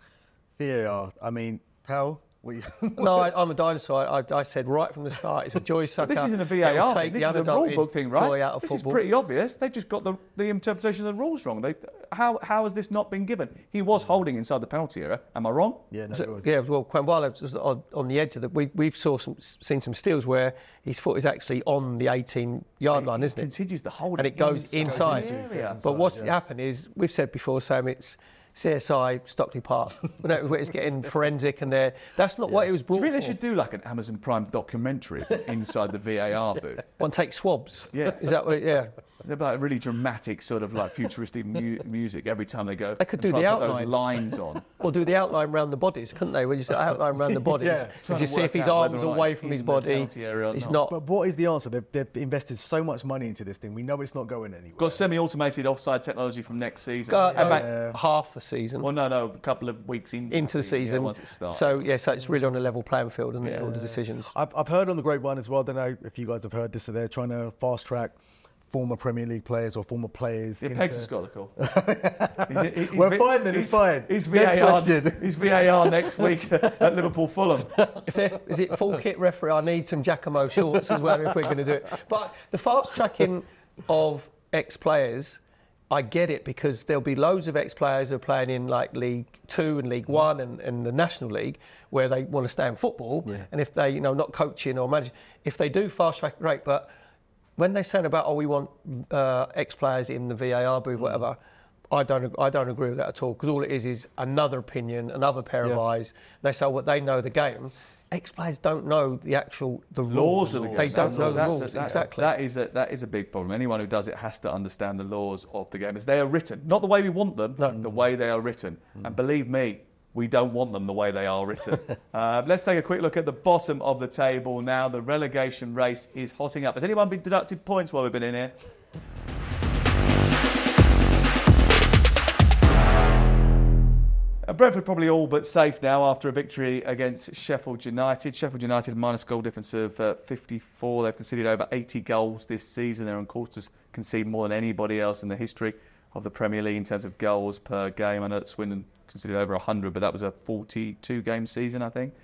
V A R. I mean, Pal. No, I, I'm a dinosaur. I, I said right from the start, it's a joy sucker. This isn't a V A R thing. Take This the is a rule book thing, right? Joy out of this football. is pretty obvious. They've just got the, the interpretation of the rules wrong. They, how how has this not been given? He was holding inside the penalty area. Am I wrong? Yeah, no, so, it was. Yeah, well, Kwanwala was on, on the edge of the. We, we've saw some, seen some steals where his foot is actually on the eighteen-yard line, isn't it? Continues the hold, and it goes inside. inside. Goes inside. But but what's yeah. happened is we've said before, Sam. It's C S I Stockley Park. It's getting forensic, and they're that's not yeah. what it was brought. Do you think for. they should do like an Amazon Prime documentary inside the V A R booth? One take swabs. Yeah, is that what? It, yeah. They're like really dramatic, sort of like futuristic mu- music every time they go. They could do the outline. Put those lines on. Or do the outline around the bodies, couldn't they? When you say outline around the bodies, yeah. and just see if his arms away from his body. It's not. But what is the answer? They've, they've invested so much money into this thing. We know it's not going anywhere. Got semi-automated offside technology from next season. Got, yeah. about Yeah. half the season. Well, no, no, a couple of weeks into, into the season. season yeah, once it starts. So yeah, so it's really on a level playing field, isn't it? Yeah. All the decisions. I've, I've heard on the grapevine as well. I don't know if you guys have heard this. So they're trying to fast track former Premier League players or former players. Yeah, into... Pegs has got the call. he's, he's, We're he's, fine then, it's fine. He's Next V A R, question. he's V A R next week at Liverpool Fulham. If is it full kit referee? I need some Giacomo shorts as well if we're going to do it. But the fast tracking of ex-players, I get it because there'll be loads of ex-players who are playing in like League Two and League One and, and the National League where they want to stay in football. Yeah. And if they, you know, not coaching or managing, if they do fast track, great. But when they're saying about, oh, we want uh, ex-players in the V A R booth, whatever, I don't, I don't agree with that at all because all it is is another opinion, another pair yeah. of eyes. They say what they know the game. ex-players don't know the actual the laws rules. of the game. They don't That's, know the that's, rules. that's, exactly. That is a that is a big problem. Anyone who does it has to understand the laws of the game as they are written, not the way we want them, no. the way they are written. Mm. And believe me, we don't want them the way they are written. uh, let's take a quick look at the bottom of the table now. The relegation race is hotting up. Has anyone been deducted points while we've been in here? Brentford probably all but safe now after a victory against Sheffield United. Sheffield United minus goal difference of uh, fifty-four. They've conceded over eighty goals this season. They're on course to concede more than anybody else in the history of the Premier League in terms of goals per game. I know that Swindon conceded over one hundred, but that was a forty-two game season, I think.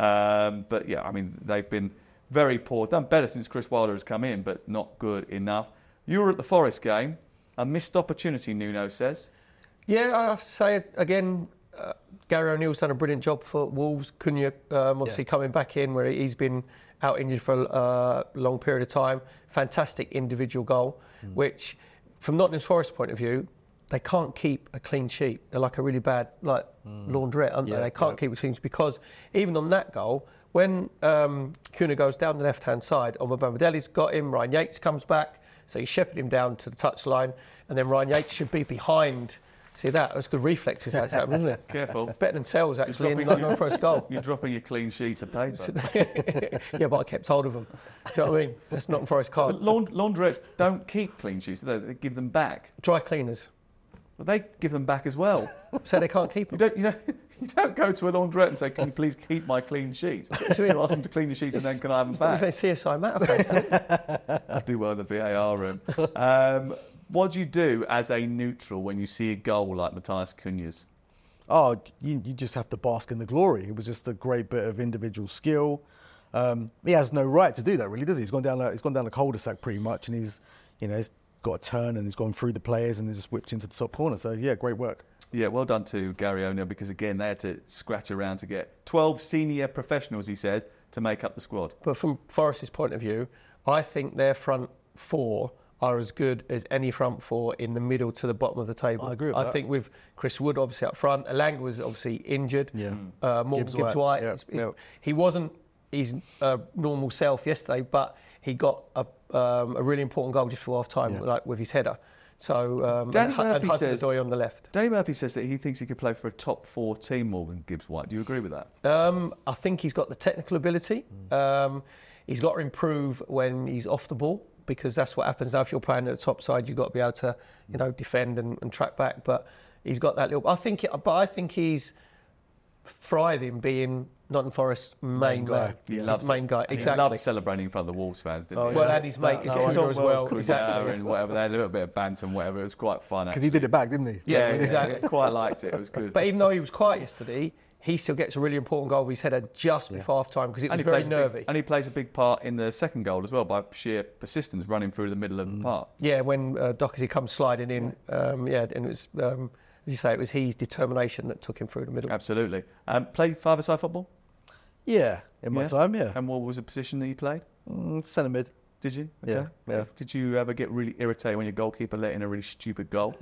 Um, but yeah, I mean, they've been very poor. Done better since Chris Wilder has come in, but not good enough. You were at the Forest game. A missed opportunity, Nuno says. Yeah, I have to say again, uh, Gary O'Neill's done a brilliant job for Wolves. Cunha um, obviously yeah. coming back in where he's been out injured for a uh, long period of time. Fantastic individual goal, mm. which from Nottingham Forest's point of view, they can't keep a clean sheet. They're like a really bad like mm. laundrette, aren't yeah, they? They can't yeah. keep a clean sheet because even on that goal, when um, Cunha goes down the left-hand side, Omobamidele's got him, Ryan Yates comes back, so he shepherded him down to the touchline, and then Ryan Yates should be behind. See that? That was good reflexes, that's happened, wasn't it? Careful. Better than Sells, actually, in Nottingham Forest goal. You're dropping your clean sheets of paper. Yeah, but I kept hold of them. Do you know what I mean? That's Nottingham Forest card. Laund- laundrettes don't keep clean sheets, do they? They give them back. Dry cleaners. Well, they give them back as well. So they can't keep them. You don't, you, don't, you don't go to a laundrette and say, can you please keep my clean sheets? You ask them to clean your sheets and then can I have them back? It's C S I Matterface. I do well in the V A R room. Um, what do you do as a neutral when you see a goal like Matthias Cunha's? Oh, you, you just have to bask in the glory. It was just a great bit of individual skill. Um, he has no right to do that, really, does he? He's gone down. A, he's gone down a cul-de-sac pretty much, and he's, you know, he's got a turn and he's gone through the players and he's just whipped into the top corner. So yeah, great work. Yeah, well done to Gary O'Neill because again they had to scratch around to get twelve senior professionals, he said, to make up the squad. But from Forest's point of view, I think their front four are as good as any front four in the middle to the bottom of the table. I agree with I that. think with Chris Wood obviously up front, Elanga was obviously injured. Yeah. Uh, Morgan Gibbs Gibbs-White. White. Yeah. Yeah. Yeah. He wasn't his uh, normal self yesterday, but he got a, um, a really important goal just before half time, yeah. like with his header. So um, Danny and, Murphy and says Hudson-Odoi on the left. Danny Murphy says that he thinks he could play for a top four team more than Gibbs-White. Do you agree with that? Um, I think he's got the technical ability. Mm. Um, he's got to improve when he's off the ball, because that's what happens now. If you're playing at the top side, you've got to be able to, you know, defend and, and track back. But he's got that little. I think, it, but I think he's thrived in being Nottingham Forest's main, main guy. Man. He loves main guy. and Exactly. He loved celebrating in front of the Wolves fans, didn't oh, he? Well, yeah. and his mate is no, no, as well. Exactly. Exactly. And whatever. They had a little bit of banter and whatever. It was quite fun. Because he did it back, didn't he? Yeah, yeah exactly. Yeah, quite liked it. It was good. But even though he was quiet yesterday, he still gets a really important goal with his header just Yeah. before half time because it was and he very plays a nervy. Big, and he plays a big part in the second goal as well by sheer persistence, running through the middle of Mm. the park. Yeah, when uh, Doherty comes sliding in, um, yeah, and it was, um, as you say, it was his determination that took him through the middle. Absolutely. Um, play five-a-side football? Yeah, in my Yeah? time, yeah. And what was the position that you played? Mm, centre mid. Did you? Yeah, yeah. Did you ever get really irritated when your goalkeeper let in a really stupid goal?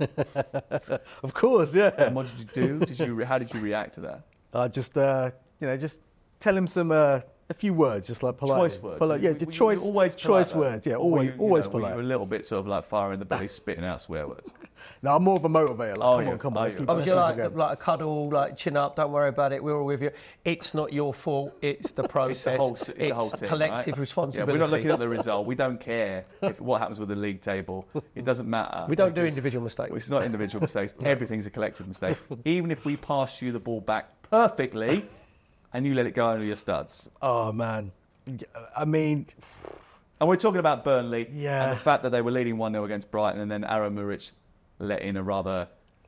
Of course, yeah. And what did you do? Did you? How did you react to that? Uh, just, uh, you know, just tell him some, uh, a few words, just like polite. Choice words. Polite, yeah, Were- the were you choice, always choice polite, words, though? yeah, Or were always, you, you always know, were polite. You were a little bit sort of like fire in the belly, spitting out swear words. No, I'm more of a motivator. Like, Oh, come yeah. on, come Oh, on. Let's yeah. keep I it was going. like, like a cuddle, like chin up, don't worry about it, we're all with you. It's not your fault, it's the process. It's the whole, it's the whole team, collective right? responsibility. Yeah, we're not looking at the result. We don't care if what happens with the league table. It doesn't matter. We don't do because individual mistakes. It's not individual mistakes. Everything's a collective mistake. Even if we pass you the ball back perfectly and you let it go under your studs. Oh, man. I mean... And we're talking about Burnley Yeah. and the fact that they were leading one nil against Brighton and then Aaron Muric let in a rather...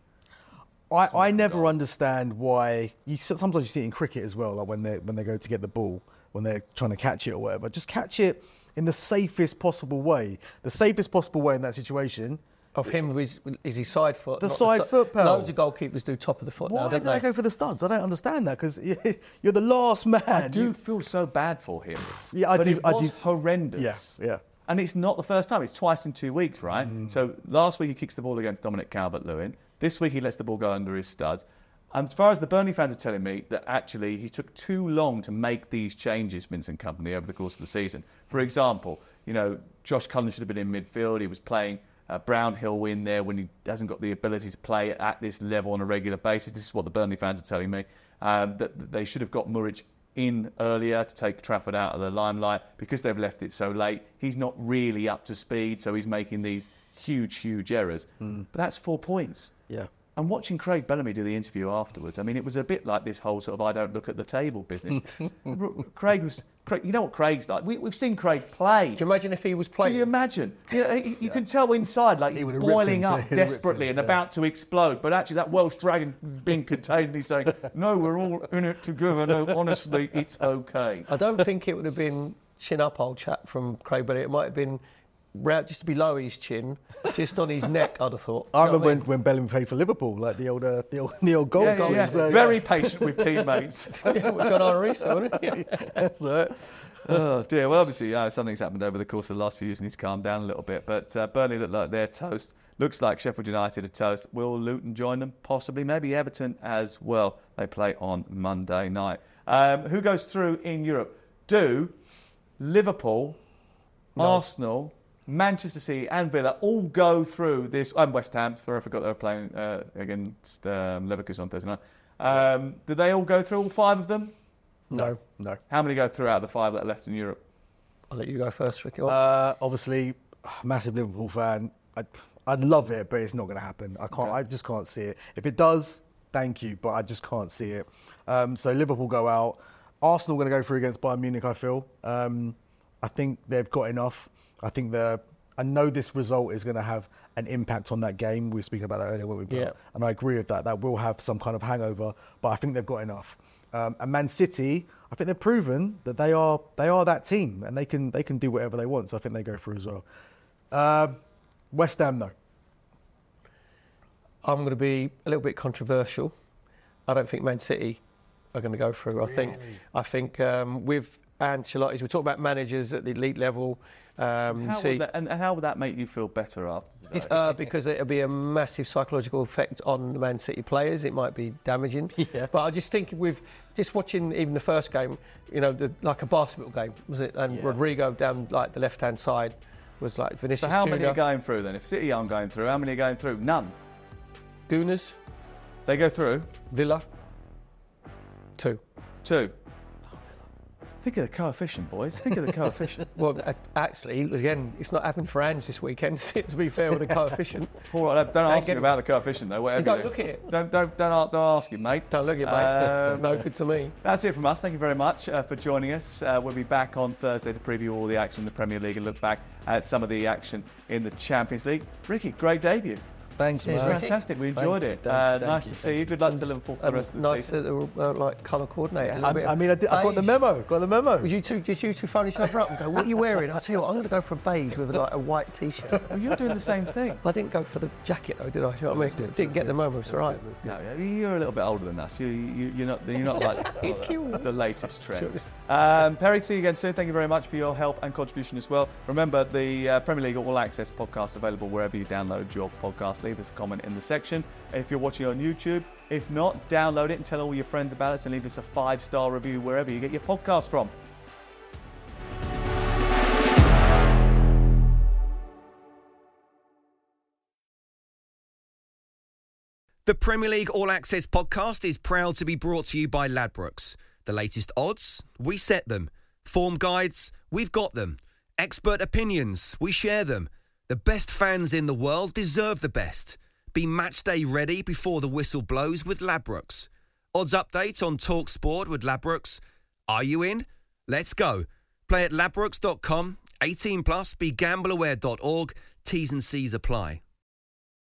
I, I never understand why you sometimes you see it in cricket as well, like when they when they go to get the ball, when they're trying to catch it or whatever. Just catch it in the safest possible way. The safest possible way in that situation. Of him is, is his side foot. The not side top. foot, pal. Loads of goalkeepers do top of the foot Why now, do don't they they? go for the studs? I don't understand that because you're the last man. I do You- feel so bad for him. Yeah, I but do- it I was do- horrendous. Yeah, yeah. And it's not the first time. It's twice in two weeks, right? Mm. So last week he kicks the ball against Dominic Calvert-Lewin. This week he lets the ball go under his studs. And as far as the Burnley fans are telling me that actually he took too long to make these changes, Vincent Kompany, over the course of the season. For example, you know, Josh Cullen should have been in midfield. He was playing uh, Brownhill in there when he hasn't got the ability to play at this level on a regular basis. This is what the Burnley fans are telling me. Um, that, that they should have got Muric in earlier to take Trafford out of the limelight because they've left it so late. He's not really up to speed, so he's making these huge, huge errors. Mm. But that's four points. Yeah. And watching Craig Bellamy do the interview afterwards, I mean, it was a bit like this whole sort of I don't look at the table business. Craig was, Craig, you know what Craig's like? We, we've seen Craig play. Do you imagine if he was playing? Can you imagine? You, know, you yeah. can tell inside, like, he's boiling up desperately and yeah. about to explode. But actually, that Welsh dragon is being contained and he's saying, no, we're all in it together. No, honestly, it's okay. I don't think it would have been chin up, old chap, from Craig Bellamy. It might have been round, just below his chin, just on his neck, I'd have thought. I remember when, when Bellamy played for Liverpool, like the old, uh, the old, the old goal. Yeah, yeah, yeah. So, very patient with teammates. Yeah, with John Arisa, wasn't it? Yeah. That's right. Oh dear. Well, obviously, uh, something's happened over the course of the last few years and he's calmed down a little bit. But uh, Burnley look like they're toast. Looks like Sheffield United are toast. Will Luton join them? Possibly. Maybe Everton as well. They play on Monday night. Um, who goes through in Europe? Do Liverpool, no. Arsenal, Manchester City and Villa all go through this, and West Ham, sorry I forgot they were playing uh, against um, Leverkusen on Thursday night. Um, did they all go through, all five of them? No, no. How many go through out of the five that are left in Europe? I'll let you go first, Ricky. Uh, obviously, massive Liverpool fan. I'd, I'd love it, but it's not going to happen. I can't. Okay. I just can't see it. If it does, thank you, but I just can't see it. Um, so Liverpool go out. Arsenal going to go through against Bayern Munich, I feel. Um, I think they've got enough. I think the I know this result is going to have an impact on that game. We were speaking about that earlier when we put yeah. up, and I agree with that. That will have some kind of hangover, but I think they've got enough. Um, and Man City, I think they've proven that they are they are that team, and they can they can do whatever they want. So I think they go through as well. Uh, West Ham, though. I'm going to be a little bit controversial. I don't think Man City are going to go through. I really? think I think um, with Ancelotti's, we talk about managers at the elite level. Um, how see, would that, and how would that make you feel better after today? Uh, because it'll be a massive psychological effect on the Man City players. It might be damaging. Yeah. But I just think with just watching even the first game, you know, the, like a basketball game, was it? And yeah. Rodrigo down like the left-hand side was like Vinicius So how Junior many are going through then? If City aren't going through, how many are going through? None. Gunners. They go through. Villa. Two. Two. Think of the coefficient, boys. Think of the coefficient. Well, actually, again, it's not happened for Ange this weekend, to be fair, with the coefficient. All right, don't ask him about the coefficient, though. Whatever you don't you look at it. Don't, don't, don't, don't ask him, mate. Don't look at it, mate. Um, no good to me. That's it from us. Thank you very much uh, for joining us. Uh, we'll be back on Thursday to preview all the action in the Premier League and look back at some of the action in the Champions League. Ricky, great debut. Thanks, man. Fantastic. We enjoyed it. Uh, nice to see you. Good luck to Liverpool for the rest of the nice season. Nice to uh, like colour coordinator. I, I mean, I, did, I got the memo. Got the memo. Did you two, did you two phone each other up and go, "What are you wearing?" I tell you what, I'm going to go for a beige with like a white T-shirt. Oh, you're doing the same thing. I didn't go for the jacket though, did I? You know what I mean? Good, didn't get good. the memo. It's all right. No, you're a little bit older than us. You, you, you're not. You're not like it's the, cute. the latest trends. Um, Perry, see you again soon. Thank you very much for your help and contribution as well. Remember the uh, Premier League All Access podcast available wherever you download your podcast. Leave us a comment in the section. If you're watching on YouTube, if not, download it and tell all your friends about us and leave us a five-star review wherever you get your podcast from. The Premier League All Access podcast is proud to be brought to you by Ladbrokes. The latest odds, we set them. Form guides, we've got them. Expert opinions, we share them. The best fans in the world deserve the best. Be match day ready before the whistle blows with Ladbrokes. Odds update on TalkSport with Ladbrokes. Are you in? Let's go. Play at ladbrokes dot com. eighteen plus. Be gamble aware dot org. T's and C's apply.